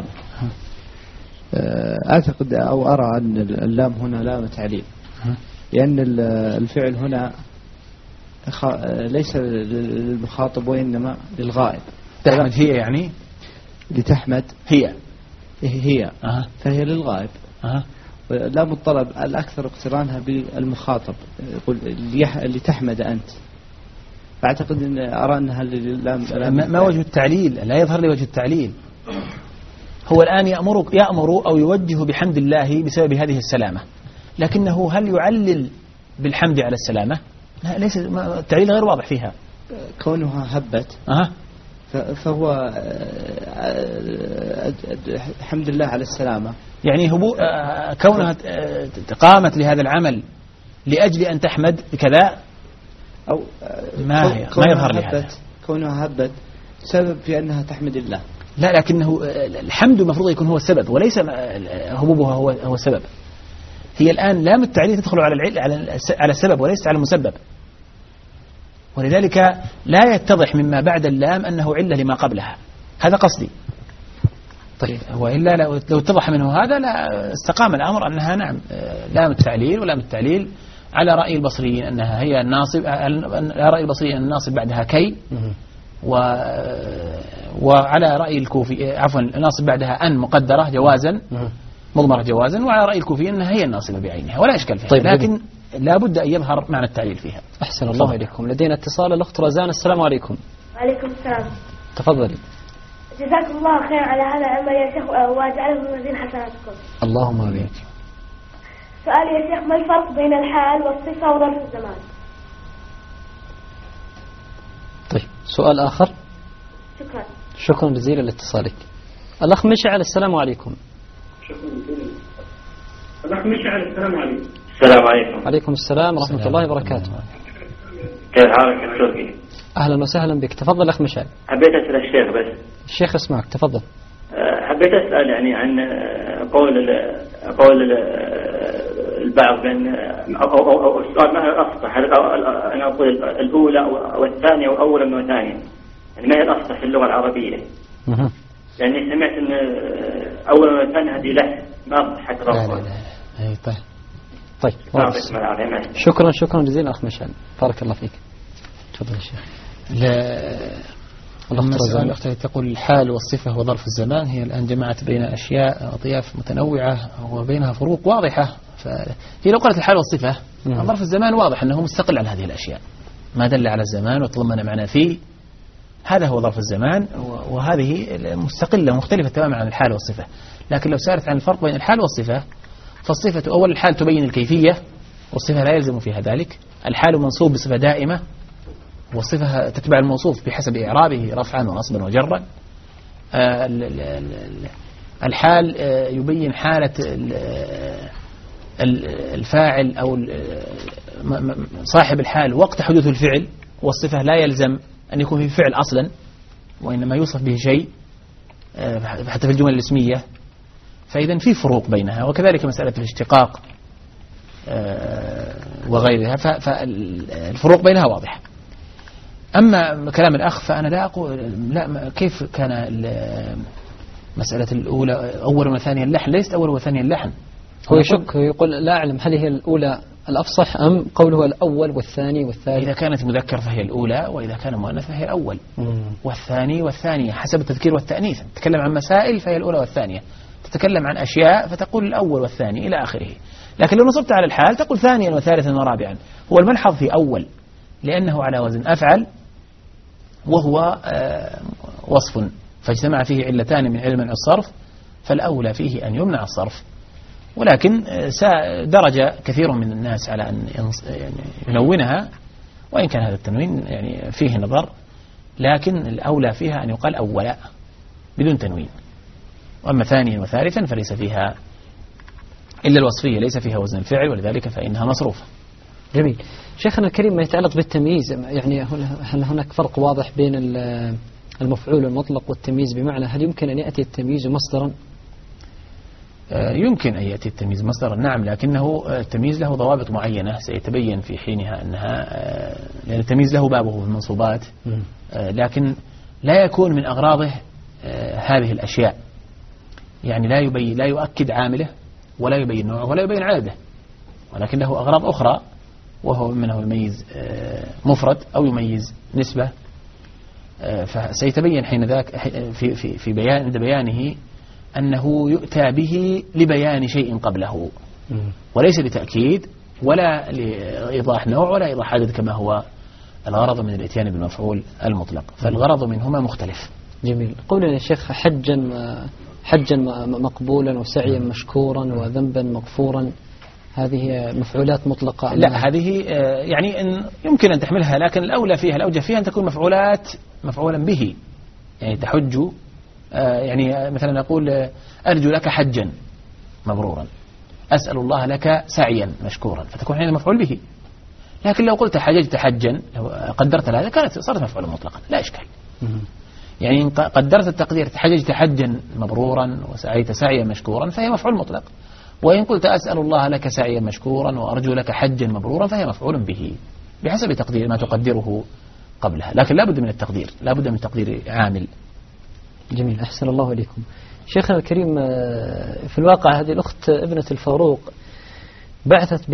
أعتقد أو أرى أن اللام هنا لام تعليل، لأن الفعل هنا ليس للمخاطب وإنما للغائب. تحمد هي يعني لتحمد هي هي أه. فهي للغائب. أه. لام الطلب الأكثر اقترانها بالمخاطب، يقول اللي تحمد أنت، فأعتقد أن أرى أنها لام. ما وجه التعليل؟ لا يظهر لي وجه التعليل. هو الآن يأمر يأمر أو يوجه بحمد الله بسبب هذه السلامة، لكنه هل يعلل بالحمد على السلامة ليس التعليل غير واضح فيها. كونها هبت أه. فهو الحمد لله على السلامة، يعني هبو كونها قامت لهذا العمل لأجل أن تحمد كذا أو ما ما يظهر لي هذا. كونها هبت سبب في أنها تحمد الله، لا، لكنه الحمد المفروض يكون هو السبب وليس هبوبها هو هو السبب. هي الآن لام التعليل تدخل على العلة على على السبب وليست على المسبب، ولذلك لا يتضح مما بعد اللام أنه علة لما قبلها. هذا قصدي. طيب وإلا لو اتضح منه هذا لا استقام الأمر أنها نعم لام التعليل ولام التعليل على رأي البصريين أنها هي الناصب، على رأي البصريين أن الناصب بعدها كي، و وعلى رأي الكوفي عفوا الناصب بعدها أن مقدرة جوازا مضمرة جوازا، وعلى رأي الكوفي أنها هي الناصبة بعينها ولا إشكال فيها. طيب لكن لا بد أن يظهر معنى التعليل فيها. أحسن الله إليكم. لدينا اتصال الأخت رزان. السلام عليكم. وعليكم السلام. تفضلي. جزاكم الله خير على هذا العمل يا شيخ وجعله في موازين حسناتكم. اللهم آمين. سؤالي يا شيخ، ما الفرق بين الحال والصفة وظرف الزمان؟ طيب سؤال آخر. شكرا. شكرا جزيلا لاتصالك. الأخ مشعل. السلام عليكم. شكرا جزيلا. الأخ مشعل. السلام عليكم. السلام عليكم. عليكم السلام ورحمة السلام الله وبركاته. كيف حالك يا تركي؟ أهلا وسهلا بك. تفضل أخ مشعل. حبيت أسأل الشيخ بس. الشيخ اسمعك. تفضل. حبيت أسأل يعني عن قول قول البعض بأن أو أو أو السؤال ما هي الأفصح، أنا أقول الأولى والثانية وأول من الثانية، يعني ما هي الأفصح في اللغة العربية؟ اها. يعني سمعت أن أول من الثانية هذه لحن ما أصبحت رفضا. أي طيب. طيب. شكرا شكرا جزيلا أخ مشعل. بارك الله فيك. تفضل يا شيخ. لا المسألة أختي تقول الحال والصفة وظرف الزمان هي الآن جمعت بين أشياء أطياف متنوعة وبينها فروق واضحة. فهي لو قالت الحال والصفة ظرف الزمان واضح أنه مستقل عن هذه الأشياء، ما دل على الزمان وتضمن معنى فيه، هذا هو ظرف الزمان، وهذه مستقلة مختلفة تماما عن الحال والصفة. لكن لو سألت عن الفرق بين الحال والصفة فالصفة أول الحال تبين الكيفية والصفة لا يلزم فيها ذلك. الحال منصوب بصفة دائمة والصفة تتبع الموصوف بحسب إعرابه رفعا ونصبا وجرا. الحال يبين حالة الفاعل أو صاحب الحال وقت حدوث الفعل، والصفة لا يلزم أن يكون في فعل أصلا وإنما يوصف به شيء حتى في الجمل الاسمية. فإذا في فروق بينها، وكذلك مسألة الاشتقاق وغيرها، فالفروق بينها واضحة. أما كلام الأخ فأنا لا أقول لا كيف كان مسألة الأولى أول وثانية اللحن، ليست أول وثانية اللحن. هو يشك يقول لا أعلم هل هي الأولى الأفصح أم قوله الأول والثاني والثالث. إذا كانت مذكر فهي الأولى، وإذا كان مؤنث فهي الأول مم. والثاني والثانية حسب التذكير والتأنيث. تتكلم عن مسائل فهي الأولى والثانية، تتكلم عن أشياء فتقول الأول والثاني إلى آخره. لكن لو نصبت على الحال تقول ثانيا وثالثا ورابعا. هو الملحظ في أول لأنه على وزن أفعل وهو وصف، فاجتمع فيه علتان من علم الصرف، فالأولى فيه أن يمنع الصرف. ولكن درج كثير من الناس على أن ينونها، وإن كان هذا التنوين يعني فيه نظر، لكن الأولى فيها أن يقال أولا بدون تنوين. وأما ثانيا وثالثا فليس فيها إلا الوصفية، ليس فيها وزن الفعل، ولذلك فإنها مصروفة. جميل. شيخنا الكريم، ما يتعلق بالتمييز، يعني هل هناك فرق واضح بين المفعول المطلق والتمييز؟ بمعنى هل يمكن أن يأتي التمييز مصدرا؟ يمكن أن يأتي التمييز مصدرا، نعم، لكنه التمييز له ضوابط معينة سيتبين في حينها أنها، لأن التمييز له بابه في المنصوبات، لكن لا يكون من أغراضه هذه الأشياء، يعني لا يبين لا يؤكد عامله ولا يبين نوعه ولا يبين عدده، ولكن له أغراض أخرى، وهو منه يميز مفرد أو يميز نسبة. فسيتبين حين ذاك في في في بيان عند بيانه أنه يؤتى به لبيان شيء قبله، وليس لتأكيد ولا لإيضاح نوع ولا إيضاح عدد كما هو الغرض من الاتيان بالمفعول المطلق، فالغرض منهما مختلف. جميل. قولنا يا شيخ حجا حجا مقبولا وسعيا مشكورا وذنبا مغفورا، هذه مفعولات مطلقة؟ لا، هذه يعني إن يمكن أن تحملها، لكن الأولى فيها الأوجه فيها أن تكون مفعولات مفعولا به. يعني تحج، يعني مثلا نقول أرجو لك حجا مبرورا، أسأل الله لك سعيا مشكورا، فتكون حين مفعول به. لكن لو قلت حججت حجا، لو قدرت هذا كانت صارت مفعولا مطلقا لا إشكال. يعني إن قدرت التقدير حججت حجا مبرورا وسعيت سعيا مشكورا فهي مفعول مطلق، وإن قلت أسأل الله لك سعيا مشكورا وأرجو لك حجا مبرورا فهي مفعول به بحسب تقدير ما تقدره قبلها. لكن لا بد من التقدير، لا بد من تقدير عامل. جميل، أحسن الله إليكم. شيخنا الكريم، في الواقع هذه الأخت ابنة الفاروق بعثت ب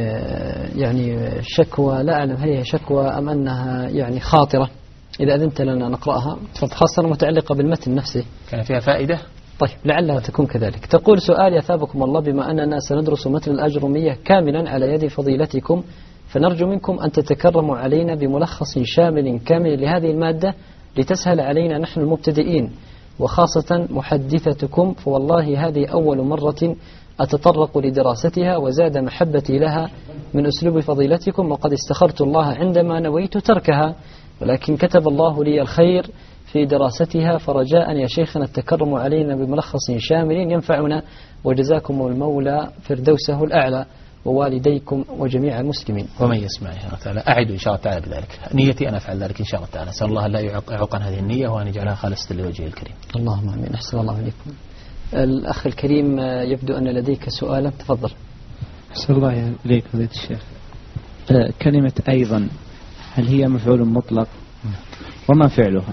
يعني شكوى، لا أعلم هل هي شكوى أم أنها يعني خاطرة، إذا أذنت لنا نقرأها، خاصة متعلقة بالمتن نفسه. كان فيها فائدة؟ طيب لعلها تكون كذلك. تقول: سؤالي أثابكم الله، بما أننا سندرس متن الأجرمية كاملا على يد فضيلتكم، فنرجو منكم أن تتكرموا علينا بملخص شامل كامل لهذه المادة لتسهل علينا نحن المبتدئين، وخاصة محدثتكم، فوالله هذه أول مرة أتطرق لدراستها، وزاد محبتي لها من أسلوب فضيلتكم، وقد استخرت الله عندما نويت تركها، ولكن كتب الله لي الخير في دراستها، فرجاء يا شيخنا التكرم علينا بملخص شامل ينفعنا، وجزاكم المولى فردوسه الأعلى ووالديكم وجميع المسلمين. ومن يسمع إن شاء الله تعالى أعد إن شاء الله تعالى بذلك. نيتي أنا أفعل ذلك إن شاء الله تعالى. أسأل الله لا يعوق عن هذه النية وأن يجعلها خالصة لوجهه الكريم. اللهم آمين. أحسن الله إليكم. الأخ الكريم يبدو أن لديك سؤالا، تفضل. أحسن الله إليك فضيلة الشيخ. كلمة أيضا هل هي مفعول مطلق؟ وما فعلها؟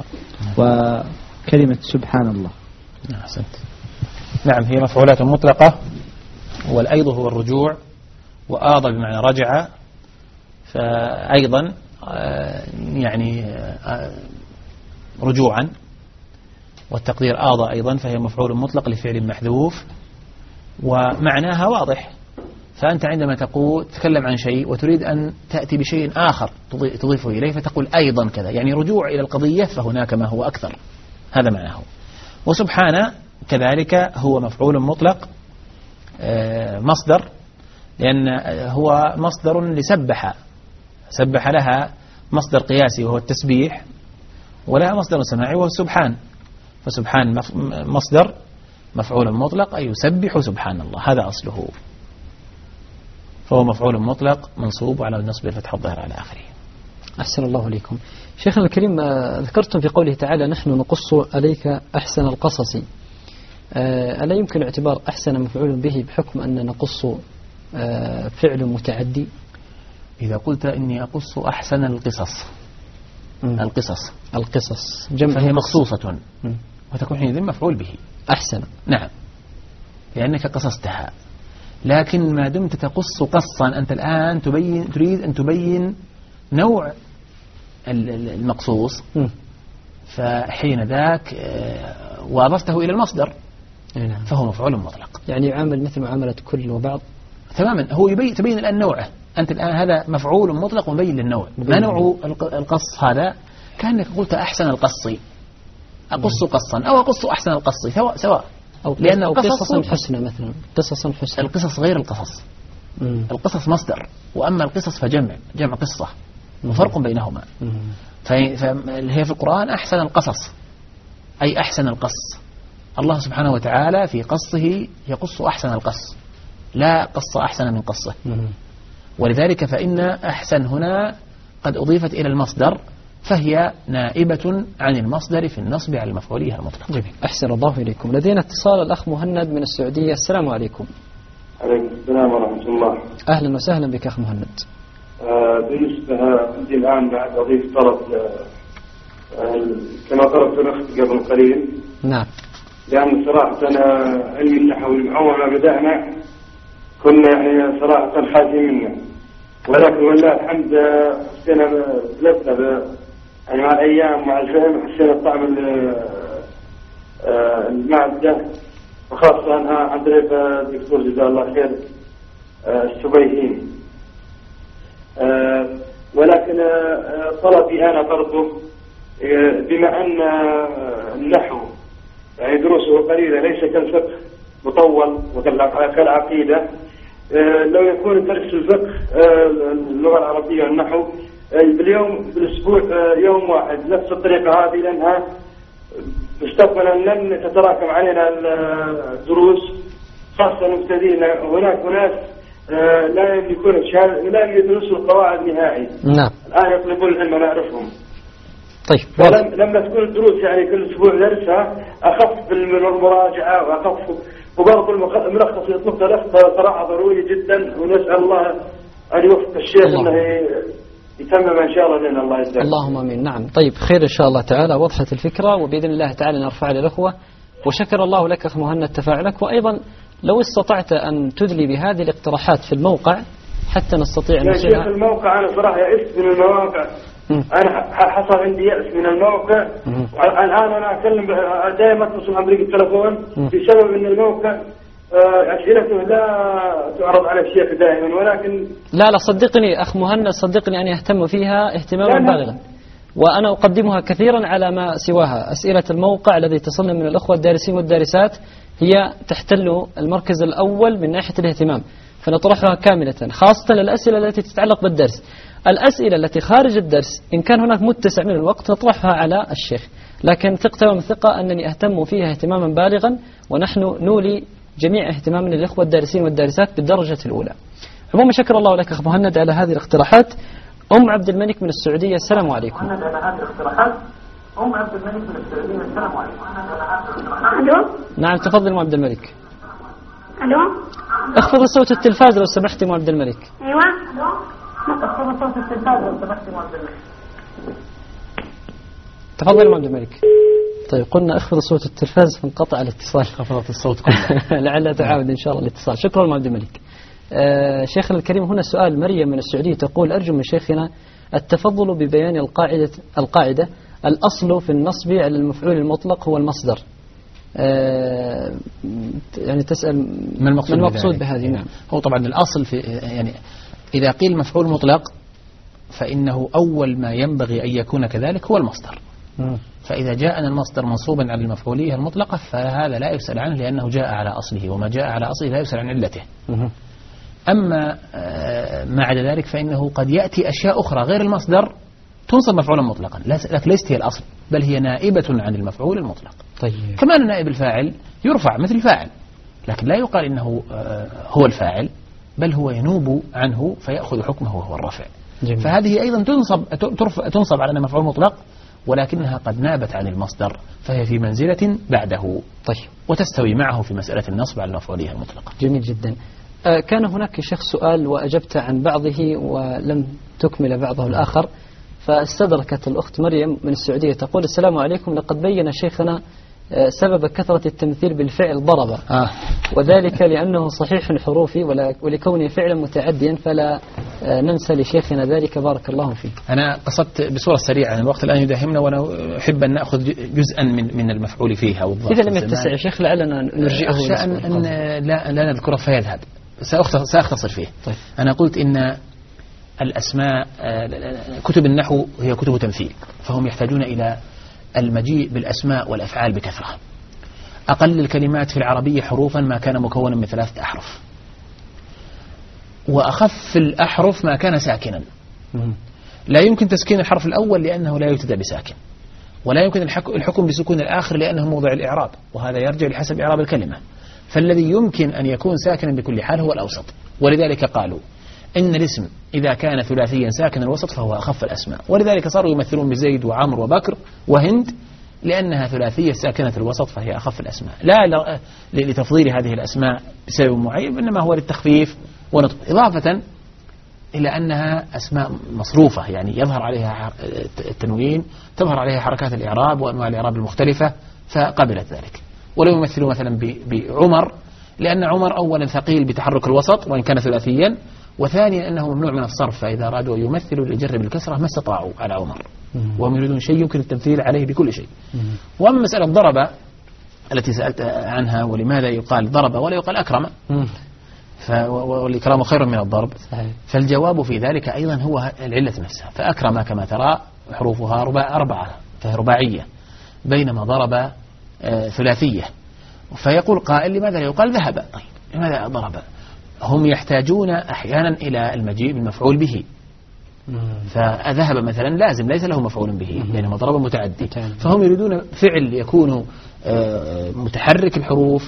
وكلمة سبحان الله. أحسنت. نعم، هي مفعولات مطلقة، والأيض هو الرجوع، وآض بمعنى رجع، فأيضا يعني رجوعا، والتقدير آض أيضا، فهي مفعول مطلق لفعل محذوف، ومعناها واضح. فأنت عندما تقول تتكلم عن شيء وتريد أن تأتي بشيء آخر تضيفه إليه فتقول أيضا كذا، يعني رجوع إلى القضية، فهناك ما هو أكثر، هذا معناه. وسبحانه كذلك هو مفعول مطلق مصدر، لأن هو مصدر لسبح، سبح لها مصدر قياسي وهو التسبيح، ولها مصدر سماعي وهو السبحان، فسبحان مصدر مفعول مطلق أي يسبح سبحان الله، هذا أصله، فهو مفعول مطلق منصوب على النصب الفتح الظاهر على آخره. أحسن الله إليكم. شيخنا الكريم، ذكرتم في قوله تعالى: نحن نقص عليك أحسن القصص، ألا يمكن اعتبار أحسن مفعول به بحكم أن نقص فعل متعدي؟ إذا قلت إني أقص أحسن القصص م. القصص القصص جمع فهي مخصوصة م. وتكون حينئذ مفعول به أحسن. نعم، لأنك قصصتها، لكن ما دمت تقص قصا أنت الآن تبين تريد أن تبين نوع المقصوص م. فحين ذاك وأضفته إلى المصدر نعم. فهو مفعول مطلق، يعني يعامل مثل معاملة كل وبعض تماما. هو يبين تبين الآن نوعه، أنت الآن هذا مفعول مطلق مبين للنوع. ما نوع القص هذا؟ كأنك قلت أحسن القص، أقص قصا أو أقص أحسن القص، سواء سواء، أو لأن قصصا حسنة مثلا، قصصا حسنة. القصص غير القصص. مم. القصص مصدر، وأما القصص فجمع، جمع قصة، وفرق بينهما. فهي في القرآن أحسن القصص أي أحسن القص. الله سبحانه وتعالى في قصه يقص أحسن القص، لا قص أحسن من قصه. ولذلك فإن أحسن هنا قد أضيفت إلى المصدر، فهي نائبة عن المصدر في النصب على المفعولية المطلق. جميل، أحسن الله إليكم. لدينا اتصال الأخ مهند من السعودية. السلام عليكم. عليكم السلام ورحمة الله. أهلا وسهلا بك أخ مهند. آه بالنسبة عندي الآن بعد أضيف طلب آه كما طلبت الأخت قبل قليل. نعم. لأن صراحة أنا علمي النحو من أول ما بدأنا كنا يعني صراحة خايفين منه، ولكن والله الحمد حسينا بلسنا يعني مع الأيام مع الفهم حسينا بطعم المادة، وخاصة أنها عن طريق الدكتور جزاه الله خير السبيهين. ولكن طلبي أنا برضو بما أن النحو يعني دروسه قليلة ليس كالفقه مطول وكالعقيدة، لو يكون درس الفقه اللغة العربية والنحو باليوم بالأسبوع يوم واحد نفس الطريقة هذه، لأنها مستقبلا لن تتراكم علينا الدروس خاصة المبتدئين. هناك ناس لا يملكون الشهادة، لا يدرسوا القواعد نهائي. نعم. الآن يطلبون العلم ونعرفهم. طيب. فلم لما تكون الدروس يعني كل أسبوع درسها أخف بالمراجعة وأخف، وبرضه الملخص يطلق لخص صراحة ضروري جدا، ونسأل الله أن يوفق الشيخ الله. أنه يتمم إن شاء الله لنا. الله يجزاك. اللهم آمين. نعم. طيب خير إن شاء الله تعالى، وضحت الفكرة، وبإذن الله تعالى نرفع للأخوة. وشكر الله لك أخ مهند تفاعلك، وأيضا لو استطعت أن تدلي بهذه الاقتراحات في الموقع حتى نستطيع أن نسيرها. يا شيخ الموقع أنا صراحة يأست من المواقع. م. أنا حصل عندي يأس من الموقع. الآن أنا أكلم دائما أتصل عن طريق التلفون بسبب أن الموقع أسئلته لا تعرض على الشيخ دائما، ولكن لا لا صدقني أخ مهند، صدقني أن يهتم فيها اهتماما بالغا، وأنا أقدمها كثيرا على ما سواها. أسئلة الموقع الذي تصلنا من الأخوة الدارسين والدارسات هي تحتل المركز الأول من ناحية الاهتمام، فنطرحها كاملة، خاصة الأسئلة التي تتعلق بالدرس. الأسئلة التي خارج الدرس إن كان هناك متسع من الوقت نطرحها على الشيخ، لكن ثق تمام الثقة أنني أهتم فيها اهتماما بالغا، ونحن نولي جميع اهتمامنا للإخوة الدارسين والدارسات بالدرجة الأولى. عموما شكر الله لك أخ مهند على هذه الاقتراحات. أم عبد الملك من السعودية، السلام عليكم. مهند على هذه الاقتراحات. أم عبد الملك من السعودية، السلام عليكم. ألو. نعم تفضل أم عبد الملك. ألو. اخفض صوت التلفاز لو سمحت أم عبد الملك. أيوة. اخفض صوت التلفاز لو سمحت أم عبد الملك. تفضل أم عبد الملك. طيب قلنا اخفض صوت التلفاز فانقطع الاتصال. خفضت الصوت كله. لعل تعاود إن شاء الله الاتصال. شكرا أم عبد الملك. آه شيخنا الكريم، هنا سؤال مريم من السعودية تقول: أرجو من شيخنا التفضل ببيان القاعدة القاعدة الأصل في النصب على المفعول المطلق هو المصدر. آه يعني تسأل ما المقصود, ما المقصود بهذه؟ نعم. هو طبعا الأصل في يعني إذا قيل مفعول مطلق فإنه أول ما ينبغي أن يكون كذلك هو المصدر. م. فإذا جاءنا المصدر منصوبا على المفعولية المطلقة فهذا لا يسأل عنه لأنه جاء على أصله، وما جاء على أصله لا يسأل عن علته. م. أما ما عدا ذلك فإنه قد يأتي أشياء أخرى غير المصدر تنصب مفعولا مطلقا، لكن ليست هي الأصل، بل هي نائبة عن المفعول المطلق. طيب. كمان نائب الفاعل يرفع مثل الفاعل، لكن لا يقال إنه هو الفاعل، بل هو ينوب عنه فيأخذ حكمه وهو الرفع. جميل. فهذه أيضا تنصب, تنصب على مفعول مطلق، ولكنها قد نابت عن المصدر فهي في منزلة بعده. طيب. وتستوي معه في مسألة النصب على المفعولية المطلقة. جميل جدا. كان هناك شيخ سؤال وأجبت عن بعضه ولم تكمل بعضه الآخر، فاستدركت الأخت مريم من السعودية تقول: السلام عليكم، لقد بين شيخنا سبب كثرة التمثيل بالفعل ضرب، آه. وذلك لأنه صحيح حروفي ولكونه فعلا متعديا، فلا ننسى لشيخنا ذلك بارك الله فيه. أنا قصدت بصورة سريعة، الوقت الآن يداهمنا وأنا أحب أن نأخذ جزءا من من المفعول فيها. إذا لم يتسع يا شيخ لعلنا نرجئه. أخشى أن, أن لا, لا نذكره فيذهب، سأختصر فيه. طيب. أنا قلت إن الأسماء كتب النحو هي كتب تمثيل، فهم يحتاجون إلى المجيء بالأسماء والأفعال بكثرة. أقل الكلمات في العربية حروفا ما كان مكونا من ثلاثة أحرف، وأخف الأحرف ما كان ساكنا. لا يمكن تسكين الحرف الأول لأنه لا يبتدأ بساكن، ولا يمكن الحكم بسكون الآخر لأنه موضع الإعراب، وهذا يرجع لحسب إعراب الكلمة. فالذي يمكن أن يكون ساكنا بكل حال هو الأوسط، ولذلك قالوا إن الاسم إذا كان ثلاثيا ساكن الوسط فهو أخف الأسماء، ولذلك صاروا يمثلون بزيد وعمر وبكر وهند لأنها ثلاثية ساكنة الوسط فهي أخف الأسماء، لا لتفضيل هذه الأسماء بسبب معين، إنما هو للتخفيف ونطق، إضافة إلى أنها أسماء مصروفة، يعني يظهر عليها التنوين، تظهر عليها حركات الإعراب وأنواع الإعراب المختلفة، فقبلت ذلك. ولو يمثلوا مثلا بعمر لأن عمر أولا ثقيل بتحرك الوسط وإن كان ثلاثيا، وثانيا أنه ممنوع من الصرف، فإذا أرادوا أن يمثلوا لجر بالكسرة ما استطاعوا على عمر، وهم يريدون شيء يمكن التمثيل عليه بكل شيء. وأما مسألة ضرب التي سألت عنها ولماذا يقال ضرب ولا يقال أكرم، والإكرام خير من الضرب، فالجواب في ذلك أيضا هو العلة نفسها. فأكرم كما ترى حروفها رباع أربعة فهي رباعية، بينما ضرب ثلاثية. فيقول قائل لماذا لا يقال ذهب؟ طيب لماذا ضرب؟ هم يحتاجون أحيانا إلى المجيء بالمفعول به، فذهب مثلا لازم ليس له مفعول به لأنه مضرب متعدي، فهم يريدون فعل يكون متحرك الحروف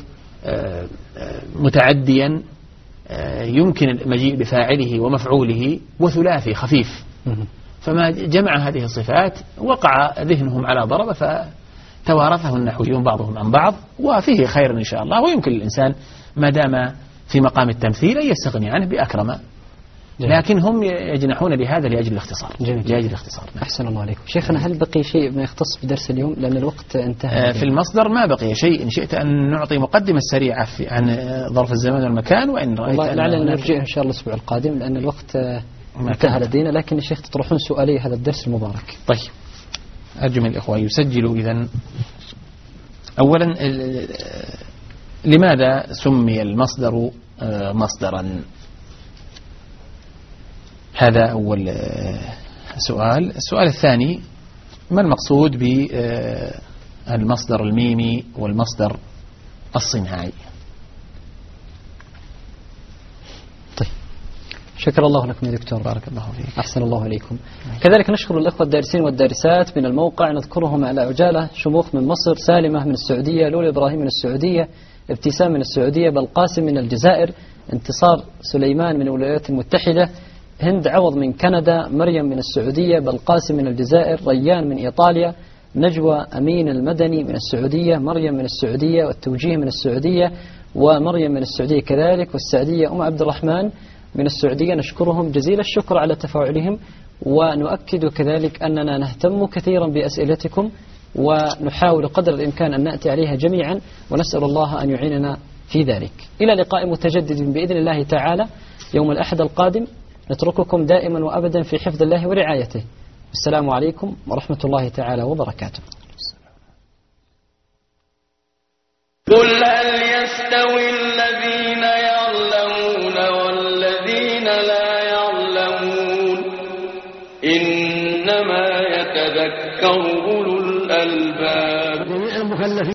متعديا يمكن المجيء بفاعله ومفعوله وثلاثي خفيف، فما جمع هذه الصفات وقع ذهنهم على ضرب فتوارثه النحويون بعضهم عن بعض، وفيه خير إن شاء الله، ويمكن الإنسان ما دام في مقام التمثيل أن يستغني عنه بأكرم، لكن هم يجنحون لهذا لأجل الاختصار. جميل. لأجل الاختصار. أحسن الله عليكم. شيخنا هل بقي شيء ما يختص بدرس اليوم لأن الوقت انتهى؟ في المصدر ما بقي شيء، إن شئت أن نعطي مقدمة سريعة عن ظرف الزمان والمكان، وإن رأيت أن لعلنا نرجع إن شاء الله الأسبوع القادم لأن الوقت انتهى لدينا، لكن الشيخ تطرحون سؤالي هذا الدرس المبارك. طيب أرجو من الإخوة يسجلوا. إذن أولا لماذا سمي المصدر مصدرا؟ هذا أول سؤال. السؤال الثاني ما المقصود بالمصدر الميمي والمصدر الصناعي؟ طيب شكر الله لكم يا دكتور، بارك الله فيك، أحسن الله إليكم. كذلك نشكر الأخوة الدارسين والدارسات من الموقع، نذكرهم على عجالة: شموخ من مصر، سالمة من السعودية، لولي إبراهيم من السعودية، ابتسام من السعودية، بالقاسم من الجزائر، انتصار سليمان من الولايات المتحدة، هند عوض من كندا، مريم من السعودية، بالقاسم من الجزائر، ريان من إيطاليا، نجوى أمين المدني من السعودية، مريم من السعودية، والتوجيه من السعودية، ومريم من السعودية كذلك، والسعدية أم عبد الرحمن من السعودية. نشكرهم جزيل الشكر على تفاعلهم، ونؤكد كذلك أننا نهتم كثيرا بأسئلتكم ونحاول قدر الإمكان أن نأتي عليها جميعا، ونسأل الله أن يعيننا في ذلك. إلى لقاء متجدد بإذن الله تعالى يوم الأحد القادم، نترككم دائما وأبدا في حفظ الله ورعايته. السلام عليكم ورحمة الله تعالى وبركاته. قل هل يستوي الذين يعلمون والذين لا يعلمون إنما يتذكر أولو الألباب.